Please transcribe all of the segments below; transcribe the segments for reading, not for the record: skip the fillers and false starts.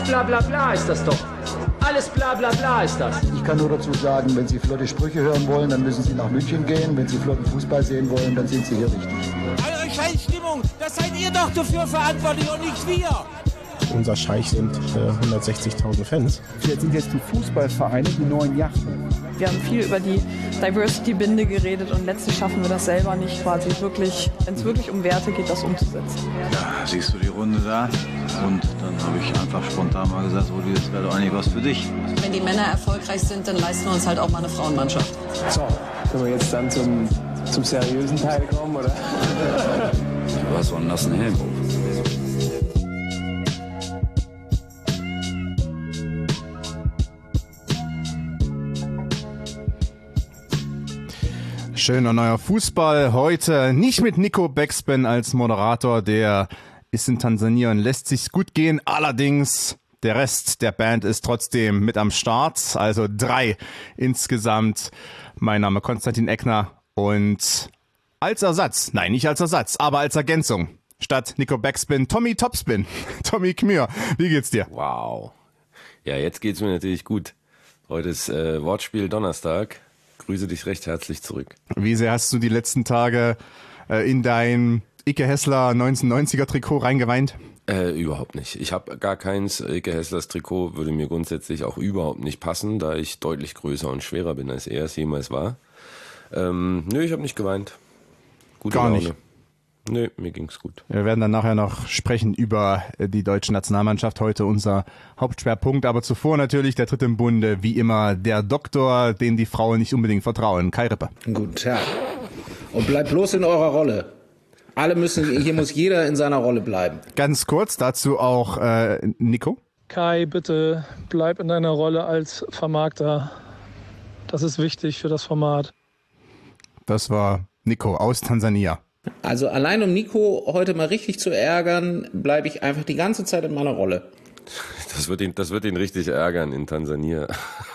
bla bla bla ist das doch. Alles bla bla bla ist das. Ich kann nur dazu sagen, wenn Sie flotte Sprüche hören wollen, dann müssen Sie nach München gehen. Wenn Sie flotten Fußball sehen wollen, dann sind Sie hier richtig. Eure Scheißstimmung, das seid ihr doch dafür verantwortlich und nicht wir. Unser Scheich sind 160.000 Fans. Jetzt sind jetzt die Fußballvereine die neuen Yachten. Wir haben viel über die Diversity-Binde geredet und letztlich schaffen wir das selber nicht quasi wirklich, wenn es wirklich um Werte geht, das umzusetzen. Ja, siehst du die Runde da? Und dann habe ich einfach spontan mal gesagt, Rudi, das wäre doch eigentlich was für dich. Wenn die Männer erfolgreich sind, dann leisten wir uns halt auch mal eine Frauenmannschaft. So, können wir jetzt dann zum seriösen Teil kommen, oder? Du hast so einen nassen Helm auf. Schöner neuer Fußball heute, nicht mit Nico Backspin als Moderator, der ist in Tansania und lässt sich's gut gehen, allerdings der Rest der Band ist trotzdem mit am Start, also 3 insgesamt. Mein Name Konstantin Eckner und als Ersatz, nein nicht als Ersatz, aber als Ergänzung, statt Nico Backspin, Tommy Topspin, Tommy Kmür, wie geht's dir? Wow, ja jetzt geht's mir natürlich gut, heute ist Wortspiel Donnerstag. Grüße dich recht herzlich zurück. Wie sehr hast du die letzten Tage in dein Icke Hessler 1990er Trikot reingeweint? Überhaupt nicht. Ich habe gar keins. Icke Hesslers Trikot würde mir grundsätzlich auch überhaupt nicht passen, da ich deutlich größer und schwerer bin, als er es jemals war. Nö, ich habe nicht geweint. Gute Gar Laune. nicht? Nö, mir ging's gut. Wir werden dann nachher noch sprechen über die deutsche Nationalmannschaft, heute unser Hauptschwerpunkt. Aber zuvor natürlich der dritte im Bunde, wie immer der Doktor, dem die Frauen nicht unbedingt vertrauen, Kai Rippe. Guten Tag. Und bleibt bloß in eurer Rolle. Hier muss jeder in seiner Rolle bleiben. Ganz kurz dazu auch Nico. Kai, bitte bleib in deiner Rolle als Vermarkter. Das ist wichtig für das Format. Das war Nico aus Tansania. Also allein um Nico heute mal richtig zu ärgern, bleibe ich einfach die ganze Zeit in meiner Rolle. Das wird ihn richtig ärgern in Tansania.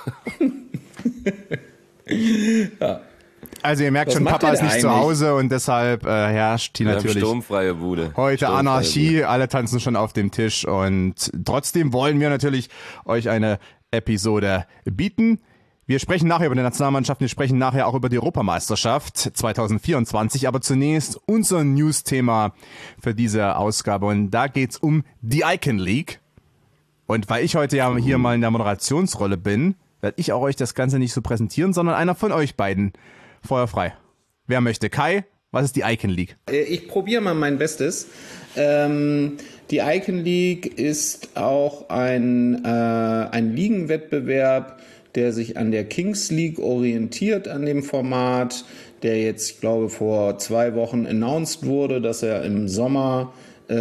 Ja. Also ihr merkt schon, Papa ist nicht zu Hause und deshalb herrscht hier natürlich sturmfreie Bude. Heute Anarchie, alle tanzen schon auf dem Tisch und trotzdem wollen wir natürlich euch eine Episode bieten. Wir sprechen nachher über die Nationalmannschaft, wir sprechen nachher auch über die Europameisterschaft 2024, aber zunächst unser News-Thema für diese Ausgabe und da geht's um die Icon League. Und weil ich heute ja hier mal in der Moderationsrolle bin, werde ich auch euch das Ganze nicht so präsentieren, sondern einer von euch beiden. Feuer frei. Wer möchte? Kai, was ist die Icon League? Ich probiere mal mein Bestes. Die Icon League ist auch ein Ligenwettbewerb, der sich an der Kings League orientiert, an dem Format, der jetzt, ich glaube, vor 2 Wochen announced wurde, dass er im Sommer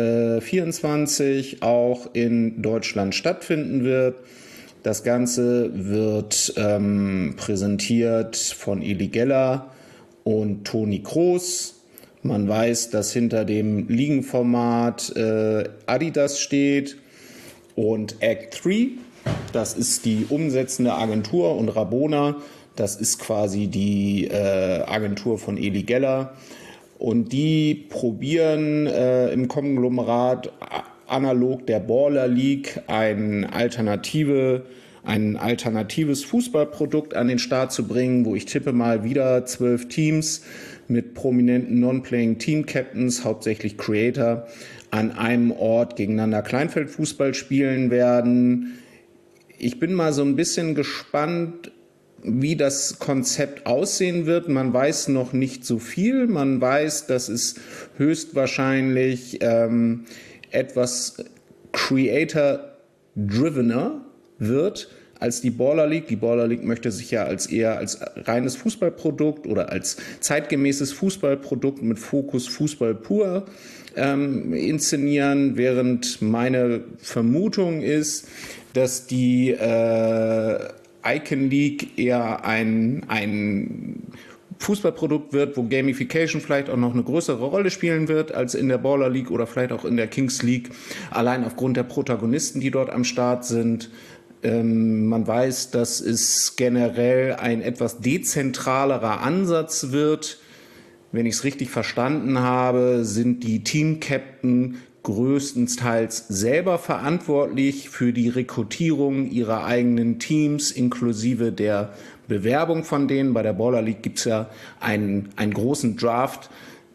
24 auch in Deutschland stattfinden wird. Das Ganze wird präsentiert von Eli Geller und Toni Kroos. Man weiß, dass hinter dem Ligenformat Adidas steht und Act 3. Das ist die umsetzende Agentur und Rabona, das ist quasi die Agentur von Eli Geller. Und die probieren im Konglomerat analog der Baller League ein alternatives Fußballprodukt an den Start zu bringen, wo ich tippe mal wieder 12 Teams mit prominenten Non-Playing Team Captains, hauptsächlich Creator, an einem Ort gegeneinander Kleinfeldfußball spielen werden. Ich bin mal so ein bisschen gespannt, wie das Konzept aussehen wird. Man weiß noch nicht so viel. Man weiß, dass es höchstwahrscheinlich etwas Creator-drivener wird als die Baller League. Die Baller League möchte sich ja eher als reines Fußballprodukt oder als zeitgemäßes Fußballprodukt mit Fokus Fußball pur inszenieren, während meine Vermutung ist, dass die Icon League eher ein Fußballprodukt wird, wo Gamification vielleicht auch noch eine größere Rolle spielen wird als in der Baller League oder vielleicht auch in der Kings League, allein aufgrund der Protagonisten, die dort am Start sind. Man weiß, dass es generell ein etwas dezentralerer Ansatz wird. Wenn ich es richtig verstanden habe, sind die Team-Captain größtenteils selber verantwortlich für die Rekrutierung ihrer eigenen Teams inklusive der Bewerbung von denen. Bei der Baller League gibt es ja einen großen Draft,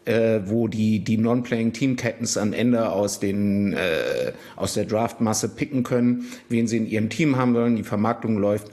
wo die Non-Playing-Team-Captains am Ende aus der Draftmasse picken können, wen sie in ihrem Team haben wollen. Die Vermarktung läuft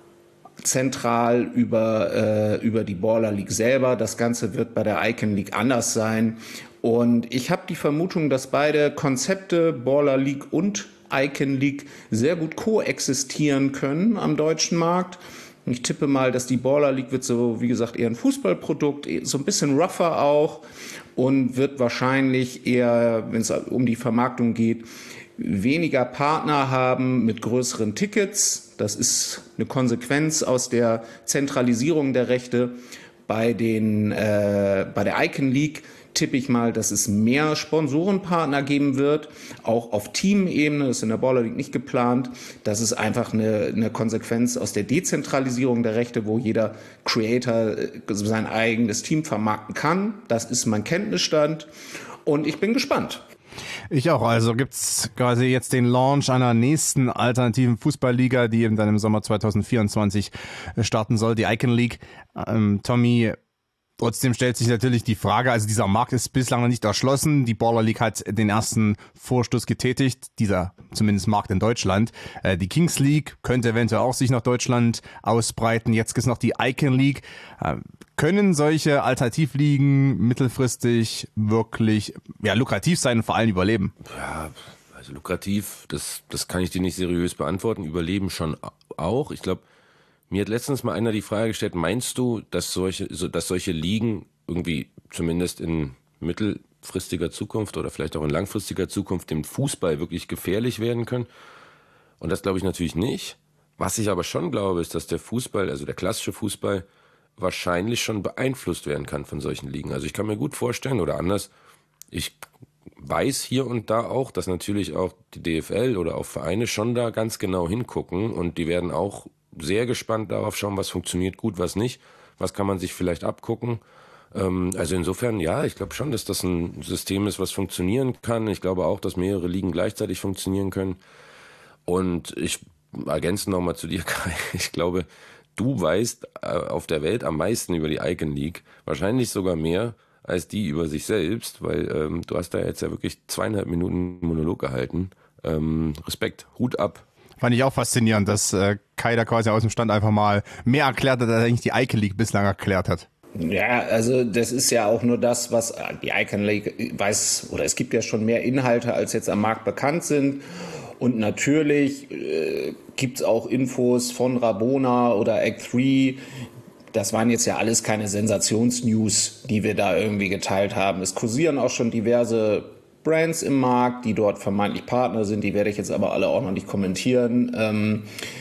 zentral über die Baller League selber. Das Ganze wird bei der Icon League anders sein. Und ich habe die Vermutung, dass beide Konzepte, Baller League und Icon League, sehr gut koexistieren können am deutschen Markt. Ich tippe mal, dass die Baller League wird so, wie gesagt, eher ein Fußballprodukt, so ein bisschen rougher auch und wird wahrscheinlich eher, wenn es um die Vermarktung geht, weniger Partner haben mit größeren Tickets. Das ist eine Konsequenz aus der Zentralisierung der Rechte. Bei der Icon League tippe ich mal, dass es mehr Sponsorenpartner geben wird, auch auf Teamebene, das ist in der Baller League nicht geplant. Das ist einfach eine Konsequenz aus der Dezentralisierung der Rechte, wo jeder Creator sein eigenes Team vermarkten kann. Das ist mein Kenntnisstand und ich bin gespannt. Ich auch. Also gibt's quasi jetzt den Launch einer nächsten alternativen Fußballliga, die eben dann im Sommer 2024 starten soll, die Icon League. Tommy, trotzdem stellt sich natürlich die Frage, also dieser Markt ist bislang noch nicht erschlossen. Die Baller League hat den ersten Vorstoß getätigt, dieser zumindest Markt in Deutschland. Die Kings League könnte eventuell auch sich nach Deutschland ausbreiten. Jetzt gibt's noch die Icon League. Können solche Alternativligen mittelfristig wirklich lukrativ sein und vor allem überleben? Ja, also lukrativ, das kann ich dir nicht seriös beantworten. Überleben schon auch. Ich glaube, mir hat letztens mal einer die Frage gestellt, meinst du, dass solche Ligen irgendwie zumindest in mittelfristiger Zukunft oder vielleicht auch in langfristiger Zukunft dem Fußball wirklich gefährlich werden können? Und das glaube ich natürlich nicht. Was ich aber schon glaube, ist, dass der Fußball, also der klassische Fußball, wahrscheinlich schon beeinflusst werden kann von solchen Ligen. Also ich kann mir gut vorstellen, oder anders, ich weiß hier und da auch, dass natürlich auch die DFL oder auch Vereine schon da ganz genau hingucken und die werden auch sehr gespannt darauf schauen, was funktioniert gut, was nicht, was kann man sich vielleicht abgucken. Also insofern, ja, ich glaube schon, dass das ein System ist, was funktionieren kann. Ich glaube auch, dass mehrere Ligen gleichzeitig funktionieren können. Und ich ergänze nochmal zu dir, Kai, ich glaube, du weißt auf der Welt am meisten über die Icon League, wahrscheinlich sogar mehr als die über sich selbst, weil du hast da jetzt ja wirklich 2,5 Minuten Monolog gehalten. Respekt, Hut ab. Fand ich auch faszinierend, dass Kai da quasi aus dem Stand einfach mal mehr erklärt hat, als eigentlich die Icon League bislang erklärt hat. Ja, also das ist ja auch nur das, was die Icon League weiß, oder es gibt ja schon mehr Inhalte, als jetzt am Markt bekannt sind. Und natürlich gibt's auch Infos von Rabona oder Act 3. Das waren jetzt ja alles keine Sensationsnews, die wir da irgendwie geteilt haben. Es kursieren auch schon diverse Brands im Markt, die dort vermeintlich Partner sind. Die werde ich jetzt aber alle auch noch nicht kommentieren.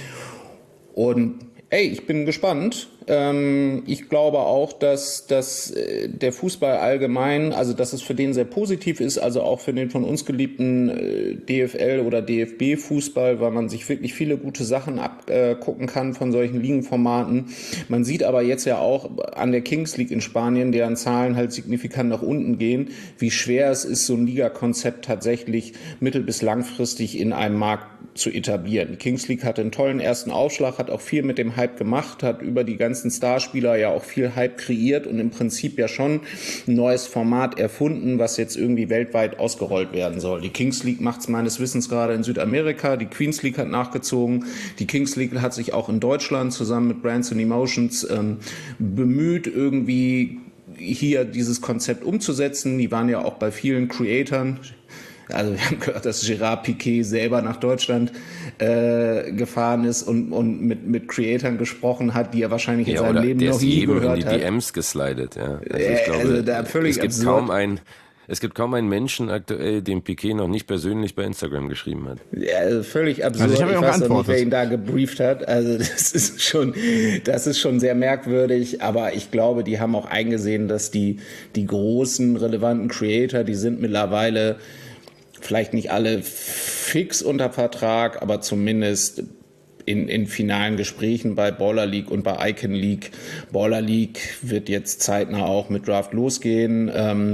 Und ich bin gespannt. Ich glaube auch, dass der Fußball allgemein, also dass es für den sehr positiv ist, also auch für den von uns geliebten DFL oder DFB-Fußball, weil man sich wirklich viele gute Sachen abgucken kann von solchen Ligenformaten. Man sieht aber jetzt ja auch an der Kings League in Spanien, deren Zahlen halt signifikant nach unten gehen, wie schwer es ist, so ein Ligakonzept tatsächlich mittel- bis langfristig in einem Markt zu etablieren. Die Kings League hatte einen tollen ersten Aufschlag, hat auch viel mit dem Hype gemacht, hat über die ganzen Starspieler ja auch viel Hype kreiert und im Prinzip ja schon ein neues Format erfunden, was jetzt irgendwie weltweit ausgerollt werden soll. Die Kings League macht es meines Wissens gerade in Südamerika, die Queens League hat nachgezogen, die Kings League hat sich auch in Deutschland zusammen mit Brands and Emotions bemüht, irgendwie hier dieses Konzept umzusetzen. Die waren ja auch bei vielen Creatoren. Also wir haben gehört, dass Gerard Piqué selber nach Deutschland gefahren ist und mit Creatoren gesprochen hat, die er wahrscheinlich in seinem Leben noch nie gehört hat. Der ist jedem in die DMs geslidet, ja. Also ich glaube, es gibt kaum einen Menschen aktuell, dem Piqué noch nicht persönlich bei Instagram geschrieben hat. Ja, also völlig absurd. Also ich weiß noch nicht, wer ihn da gebrieft hat. Also das ist schon sehr merkwürdig. Aber ich glaube, die haben auch eingesehen, dass die großen, relevanten Creator, die sind mittlerweile vielleicht nicht alle fix unter Vertrag, aber zumindest in finalen Gesprächen bei Baller League und bei Icon League. Baller League wird jetzt zeitnah auch mit Draft losgehen.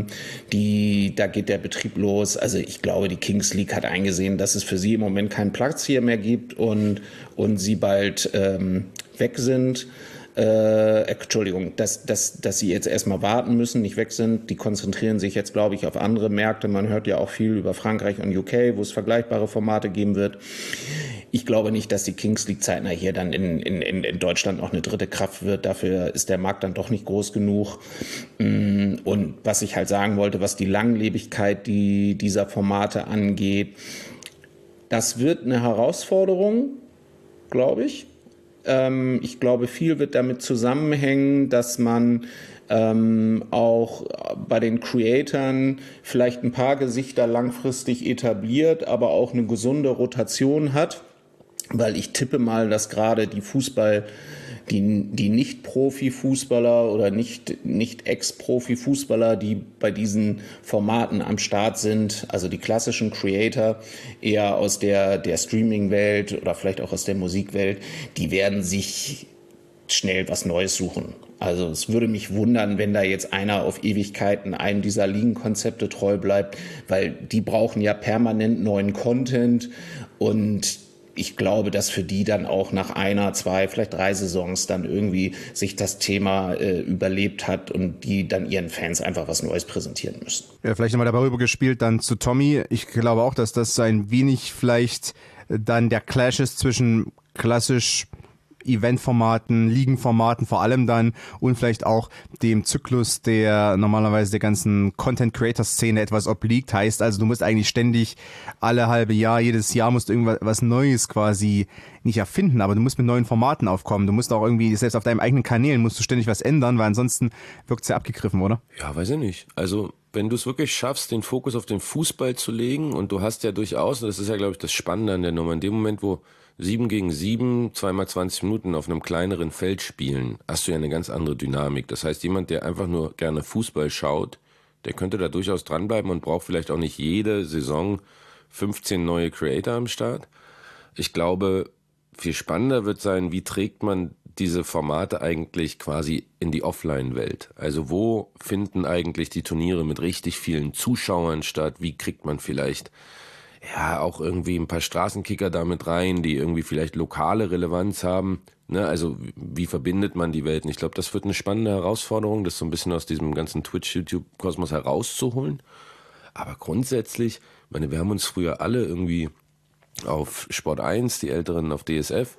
Da geht der Betrieb los. Also ich glaube, die Kings League hat eingesehen, dass es für sie im Moment keinen Platz hier mehr gibt und sie bald weg sind. Entschuldigung, dass sie jetzt erstmal warten müssen, nicht weg sind. Die konzentrieren sich jetzt, glaube ich, auf andere Märkte. Man hört ja auch viel über Frankreich und UK, wo es vergleichbare Formate geben wird. Ich glaube nicht, dass die Kings League zeitnah hier dann in Deutschland auch eine dritte Kraft wird. Dafür ist der Markt dann doch nicht groß genug. Und was ich halt sagen wollte, was die Langlebigkeit dieser Formate angeht, das wird eine Herausforderung, glaube ich. Ich glaube, viel wird damit zusammenhängen, dass man auch bei den Creatoren vielleicht ein paar Gesichter langfristig etabliert, aber auch eine gesunde Rotation hat, weil ich tippe mal, dass gerade die Nicht-Profi-Fußballer oder nicht Ex-Profi-Fußballer, die bei diesen Formaten am Start sind, also die klassischen Creator, eher aus der Streaming-Welt oder vielleicht auch aus der Musikwelt, die werden sich schnell was Neues suchen. Also es würde mich wundern, wenn da jetzt einer auf Ewigkeiten einem dieser Ligenkonzepte treu bleibt, weil die brauchen ja permanent neuen Content und ich glaube, dass für die dann auch nach 1, 2, vielleicht 3 Saisons dann irgendwie sich das Thema überlebt hat und die dann ihren Fans einfach was Neues präsentieren müssen. Ja, vielleicht nochmal darüber gespielt dann zu Tommy. Ich glaube auch, dass das ein wenig vielleicht dann der Clash ist zwischen klassisch Eventformaten, Ligenformaten vor allem dann und vielleicht auch dem Zyklus, der normalerweise der ganzen Content-Creator-Szene etwas obliegt. Heißt also, du musst eigentlich ständig alle halbe Jahr, jedes Jahr musst du irgendwas Neues quasi nicht erfinden, aber du musst mit neuen Formaten aufkommen. Du musst auch irgendwie, selbst auf deinen eigenen Kanälen musst du ständig was ändern, weil ansonsten wirkt es ja abgegriffen, oder? Ja, weiß ich nicht. Also wenn du es wirklich schaffst, den Fokus auf den Fußball zu legen und du hast ja durchaus, und das ist ja, glaube ich, das Spannende an der Nummer, in dem Moment, wo 7 gegen 7, 2x 20 Minuten auf einem kleineren Feld spielen, hast du ja eine ganz andere Dynamik. Das heißt, jemand, der einfach nur gerne Fußball schaut, der könnte da durchaus dranbleiben und braucht vielleicht auch nicht jede Saison 15 neue Creator am Start. Ich glaube, viel spannender wird sein, wie trägt man diese Formate eigentlich quasi in die Offline-Welt? Also wo finden eigentlich die Turniere mit richtig vielen Zuschauern statt? Wie kriegt man vielleicht auch irgendwie ein paar Straßenkicker damit rein, die irgendwie vielleicht lokale Relevanz haben? Ne? Also wie verbindet man die Welten? Ich glaube, das wird eine spannende Herausforderung, das so ein bisschen aus diesem ganzen Twitch-YouTube-Kosmos herauszuholen. Aber grundsätzlich, wir haben uns früher alle irgendwie auf Sport 1, die Älteren auf DSF,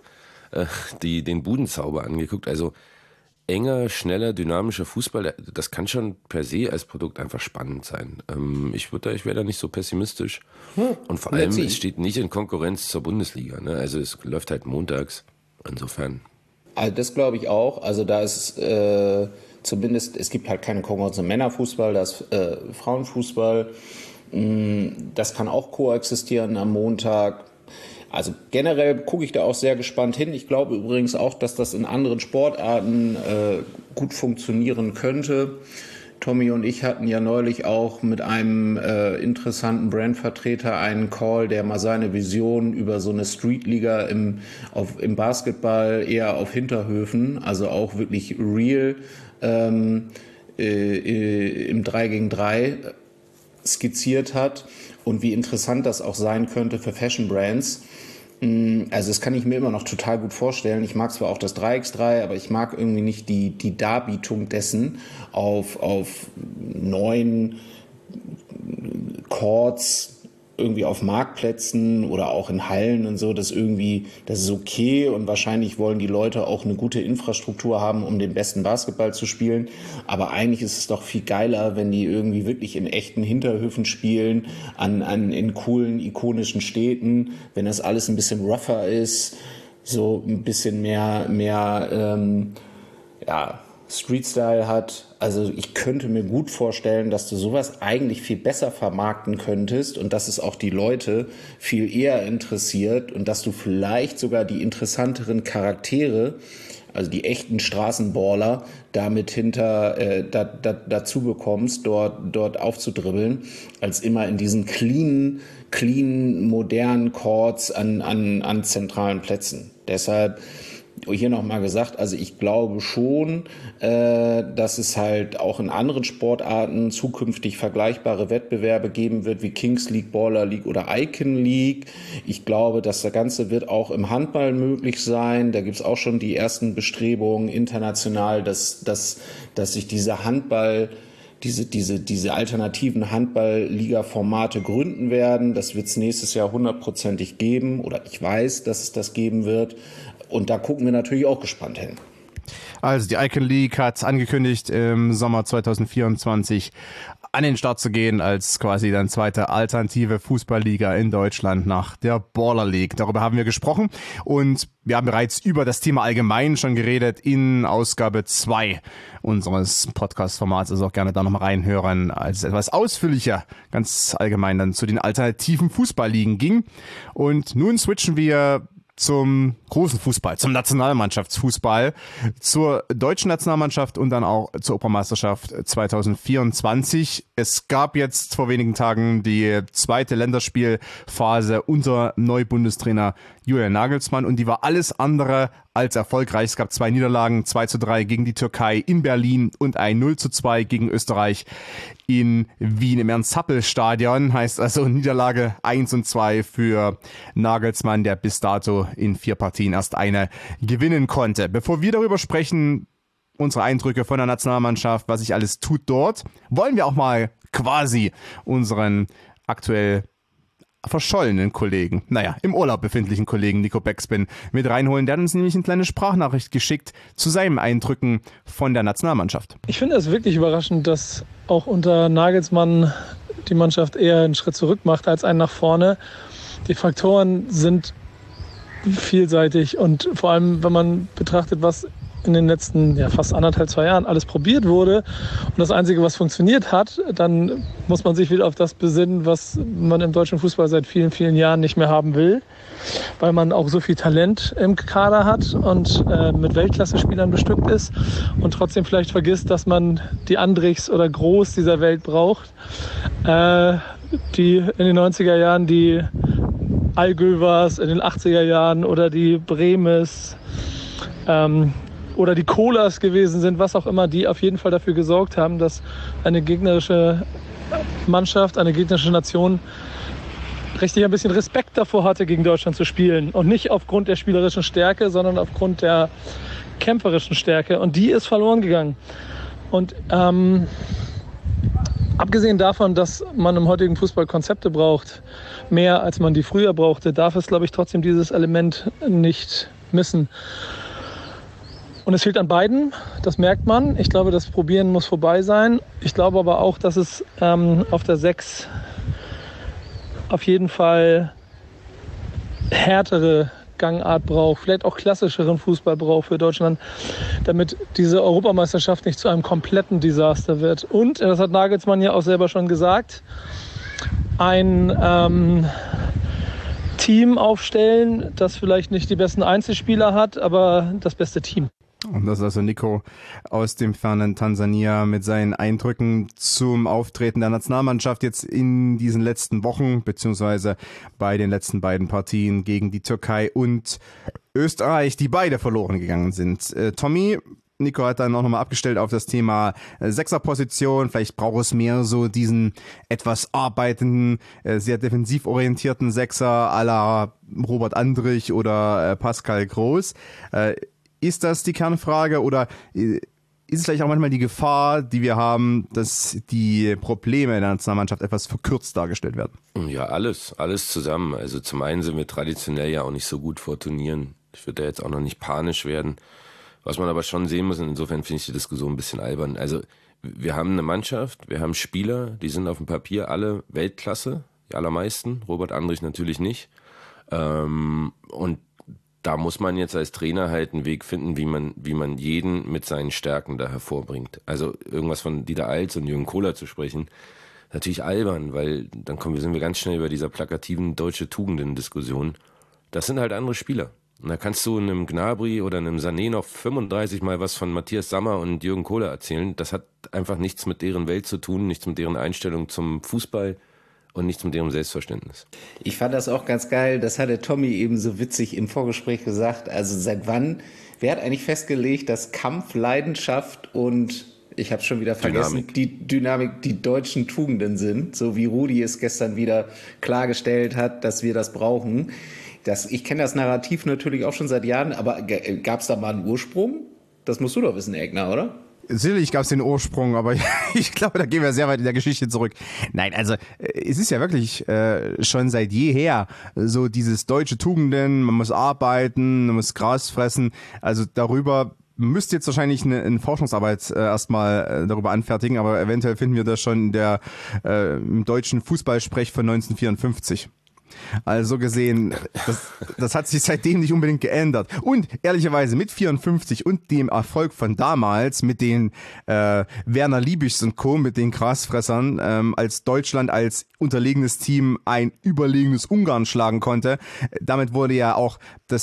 den Budenzauber angeguckt. Also enger, schneller, dynamischer Fußball, das kann schon per se als Produkt einfach spannend sein. Ich wäre da nicht so pessimistisch. Und vor allem, es steht nicht in Konkurrenz zur Bundesliga. Ne? Also es läuft halt montags. Insofern. Also das glaube ich auch. Also da ist zumindest, es gibt halt keine Konkurrenz im Männerfußball, da ist Frauenfußball. Das kann auch koexistieren am Montag. Also generell gucke ich da auch sehr gespannt hin. Ich glaube übrigens auch, dass das in anderen Sportarten gut funktionieren könnte. Tommy und ich hatten ja neulich auch mit einem interessanten Brandvertreter einen Call, der mal seine Vision über so eine Streetliga im Basketball eher auf Hinterhöfen, also auch wirklich real im 3 gegen 3 skizziert hat und wie interessant das auch sein könnte für Fashion Brands. Also das kann ich mir immer noch total gut vorstellen. Ich mag zwar auch das 3x3, aber ich mag irgendwie nicht die Darbietung dessen auf 9 Courts irgendwie auf Marktplätzen oder auch in Hallen und so. Das ist okay und wahrscheinlich wollen die Leute auch eine gute Infrastruktur haben, um den besten Basketball zu spielen. Aber eigentlich ist es doch viel geiler, wenn die irgendwie wirklich in echten Hinterhöfen spielen, in coolen, ikonischen Städten, wenn das alles ein bisschen rougher ist, so ein bisschen mehr Street-Style hat. Also ich könnte mir gut vorstellen, dass du sowas eigentlich viel besser vermarkten könntest und dass es auch die Leute viel eher interessiert und dass du vielleicht sogar die interessanteren Charaktere, also die echten Straßenballer, damit dazu bekommst, dort aufzudribbeln, als immer in diesen clean, modernen Courts an zentralen Plätzen. Deshalb hier nochmal gesagt, also ich glaube schon, dass es halt auch in anderen Sportarten zukünftig vergleichbare Wettbewerbe geben wird, wie Kings League, Baller League oder Icon League. Ich glaube, dass das Ganze wird auch im Handball möglich sein. Da gibt es auch schon die ersten Bestrebungen international, dass sich diese diese alternativen Handball-Liga-Formate gründen werden. Das wird es nächstes Jahr 100%ig geben, oder ich weiß, dass es das geben wird. Und da gucken wir natürlich auch gespannt hin. Also die Icon League hat angekündigt, im Sommer 2024 an den Start zu gehen als quasi dann zweite alternative Fußballliga in Deutschland nach der Baller League. Darüber haben wir gesprochen und wir haben bereits über das Thema allgemein schon geredet in Ausgabe 2 unseres Podcast-Formats. Also auch gerne da nochmal reinhören, als es etwas ausführlicher ganz allgemein dann zu den alternativen Fußballligen ging. Und nun switchen wir zum großen Fußball, zum Nationalmannschaftsfußball, zur deutschen Nationalmannschaft und dann auch zur Europameisterschaft 2024. Es gab jetzt vor wenigen Tagen die zweite Länderspielphase unter Neubundestrainer Julian Nagelsmann und die war alles andere als erfolgreich. Es gab 2 Niederlagen, 2:3 gegen die Türkei in Berlin und ein 0:2 gegen Österreich in Wien im Ernst-Happel-Stadion. Heißt also Niederlage 1 und 2 für Nagelsmann, der bis dato in 4 Partien erst eine gewinnen konnte. Bevor wir darüber sprechen, unsere Eindrücke von der Nationalmannschaft, was sich alles tut dort, wollen wir auch mal quasi unseren aktuell verschollenen Kollegen, im Urlaub befindlichen Kollegen Nico Beckspin mit reinholen. Der hat uns nämlich eine kleine Sprachnachricht geschickt zu seinen Eindrücken von der Nationalmannschaft. Ich finde es wirklich überraschend, dass auch unter Nagelsmann die Mannschaft eher einen Schritt zurück macht als einen nach vorne. Die Faktoren sind vielseitig und vor allem, wenn man betrachtet, was in den letzten fast 2 Jahren alles probiert wurde und das Einzige, was funktioniert hat, dann muss man sich wieder auf das besinnen, was man im deutschen Fußball seit vielen, vielen Jahren nicht mehr haben will, weil man auch so viel Talent im Kader hat und mit Weltklasse-Spielern bestückt ist und trotzdem vielleicht vergisst, dass man die Andrichs oder Groß dieser Welt braucht, die in den 90er Jahren die Allgövers, in den 80er Jahren oder die Bremes, oder die Kohlers gewesen sind, was auch immer, die auf jeden Fall dafür gesorgt haben, dass eine gegnerische Mannschaft, eine gegnerische Nation richtig ein bisschen Respekt davor hatte, gegen Deutschland zu spielen. Und nicht aufgrund der spielerischen Stärke, sondern aufgrund der kämpferischen Stärke. Und die ist verloren gegangen. Und abgesehen davon, dass man im heutigen Fußball Konzepte braucht, mehr als man die früher brauchte, darf es, glaube ich, trotzdem dieses Element nicht missen. Und es fehlt an beiden, das merkt man. Ich glaube, das Probieren muss vorbei sein. Ich glaube aber auch, dass es auf der 6 auf jeden Fall härtere Gangart braucht, vielleicht auch klassischeren Fußball braucht für Deutschland, damit diese Europameisterschaft nicht zu einem kompletten Desaster wird. Und, das hat Nagelsmann ja auch selber schon gesagt, ein Team aufstellen, das vielleicht nicht die besten Einzelspieler hat, aber das beste Team. Und das ist also Nico aus dem fernen Tansania mit seinen Eindrücken zum Auftreten der Nationalmannschaft jetzt in diesen letzten Wochen, beziehungsweise bei den letzten beiden Partien gegen die Türkei und Österreich, die beide verloren gegangen sind. Tommy, Nico hat dann auch nochmal abgestellt auf das Thema Sechserposition. Vielleicht braucht es mehr so diesen etwas arbeitenden, sehr defensiv orientierten Sechser à la Robert Andrich oder Pascal Groß. Ist das die Kernfrage oder ist es vielleicht auch manchmal die Gefahr, die wir haben, dass die Probleme der Nationalmannschaft etwas verkürzt dargestellt werden? Ja, alles zusammen. Also zum einen sind wir traditionell ja auch nicht so gut vor Turnieren. Ich würde da jetzt auch noch nicht panisch werden. Was man aber schon sehen muss, und insofern finde ich die Diskussion ein bisschen albern. Also wir haben eine Mannschaft, wir haben Spieler, die sind auf dem Papier alle Weltklasse, die allermeisten. Robert Andrich natürlich nicht. Und da muss man jetzt als Trainer halt einen Weg finden, wie man jeden mit seinen Stärken da hervorbringt. Also irgendwas von Dieter Eils und Jürgen Kohler zu sprechen, natürlich albern, weil dann sind wir ganz schnell über dieser plakativen deutsche Tugenden-Diskussion. Das sind halt andere Spieler. Und da kannst du einem Gnabry oder einem Sané noch 35 Mal was von Matthias Sammer und Jürgen Kohler erzählen. Das hat einfach nichts mit deren Welt zu tun, nichts mit deren Einstellung zum Fußball und nicht mit ihrem Selbstverständnis. Ich fand das auch ganz geil, das hat der Tommy eben so witzig im Vorgespräch gesagt. Also seit wann, wer hat eigentlich festgelegt, dass Kampf, Leidenschaft und, ich habe schon wieder vergessen, die Dynamik die deutschen Tugenden sind, so wie Rudi es gestern wieder klargestellt hat, dass wir das brauchen. Ich kenne das Narrativ natürlich auch schon seit Jahren, aber gab es da mal einen Ursprung? Das musst du doch wissen, Egner, oder? Sicherlich gab es den Ursprung, aber ich glaube, da gehen wir sehr weit in der Geschichte zurück. Nein, also es ist ja wirklich schon seit jeher so dieses deutsche Tugenden, man muss arbeiten, man muss Gras fressen, also darüber müsste jetzt wahrscheinlich eine Forschungsarbeit erstmal darüber anfertigen, aber eventuell finden wir das schon im deutschen Fußballsprech von 1954. Also gesehen, das hat sich seitdem nicht unbedingt geändert. Und ehrlicherweise mit 54 und dem Erfolg von damals mit den Werner Liebischs und Co., mit den Grasfressern, als Deutschland als unterlegenes Team ein überlegenes Ungarn schlagen konnte, damit wurde ja auch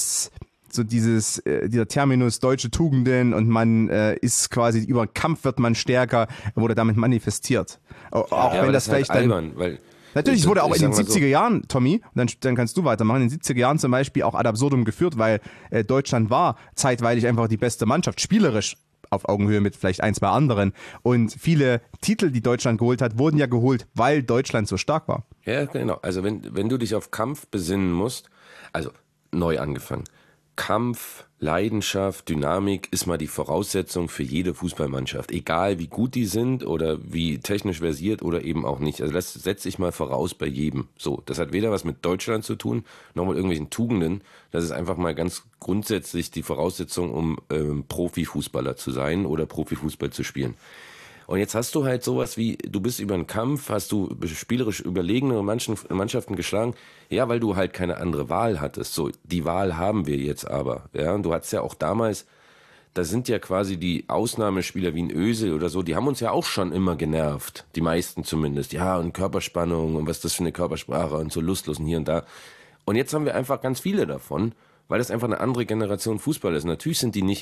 dieser Terminus deutsche Tugenden und man ist quasi über Kampf wird man stärker, wurde damit manifestiert. Auch wenn das vielleicht halt dann... albern, weil natürlich, es wurde auch in den 70er Jahren, Tommy, dann kannst du weitermachen, in den 70er Jahren zum Beispiel auch ad absurdum geführt, weil Deutschland war zeitweilig einfach die beste Mannschaft, spielerisch auf Augenhöhe mit vielleicht ein, zwei anderen. Und viele Titel, die Deutschland geholt hat, wurden ja geholt, weil Deutschland so stark war. Ja, genau. Also wenn du dich auf Kampf besinnen musst, also neu angefangen, Kampf, Leidenschaft, Dynamik ist mal die Voraussetzung für jede Fußballmannschaft. Egal wie gut die sind oder wie technisch versiert oder eben auch nicht. Also das setze ich mal voraus bei jedem. So, das hat weder was mit Deutschland zu tun, noch mit irgendwelchen Tugenden. Das ist einfach mal ganz grundsätzlich die Voraussetzung, um Profifußballer zu sein oder Profifußball zu spielen. Und jetzt hast du halt sowas wie, du bist über einen Kampf, hast du spielerisch überlegene Mannschaften geschlagen, ja, weil du halt keine andere Wahl hattest. So, die Wahl haben wir jetzt aber. Ja, und du hattest ja auch damals, da sind ja quasi die Ausnahmespieler wie ein Özil oder so, die haben uns ja auch schon immer genervt. Die meisten zumindest. Ja, und Körperspannung und was ist das für eine Körpersprache und so lustlos und hier und da. Und jetzt haben wir einfach ganz viele davon, weil das einfach eine andere Generation Fußball ist. Natürlich sind die nicht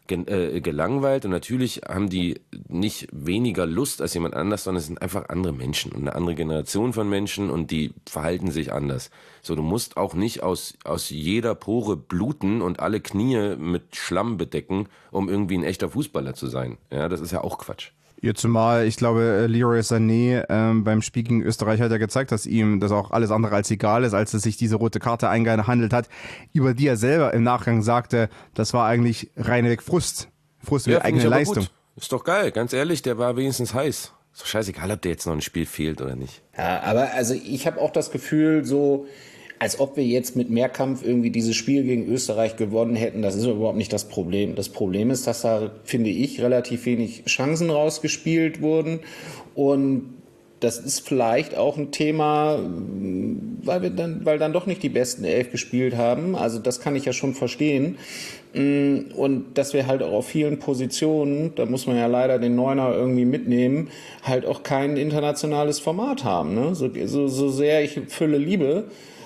gelangweilt und natürlich haben die nicht weniger Lust als jemand anders, sondern es sind einfach andere Menschen und eine andere Generation von Menschen und die verhalten sich anders. So, du musst auch nicht aus jeder Pore bluten und alle Knie mit Schlamm bedecken, um irgendwie ein echter Fußballer zu sein. Ja, das ist ja auch Quatsch. Ja, zumal, ich glaube, Leroy Sané beim Spiel gegen Österreich hat ja gezeigt, dass ihm das auch alles andere als egal ist, als es sich diese rote Karte eingehandelt hat, über die er selber im Nachgang sagte, das war eigentlich reinweg Frust wie eigene Leistung. Gut. Ist doch geil, ganz ehrlich, der war wenigstens heiß. Ist doch scheißegal, ob der jetzt noch ein Spiel fehlt oder nicht. Ja, aber also ich habe auch das Gefühl, so als ob wir jetzt mit Mehrkampf irgendwie dieses Spiel gegen Österreich gewonnen hätten. Das ist überhaupt nicht das Problem. Das Problem ist, dass da, finde ich, relativ wenig Chancen rausgespielt wurden. Und das ist vielleicht auch ein Thema, weil dann doch nicht die besten 11 gespielt haben. Also das kann ich ja schon verstehen. Und dass wir halt auch auf vielen Positionen, da muss man ja leider den Neuner irgendwie mitnehmen, halt auch kein internationales Format haben. Ne? So sehr ich Fülle liebe,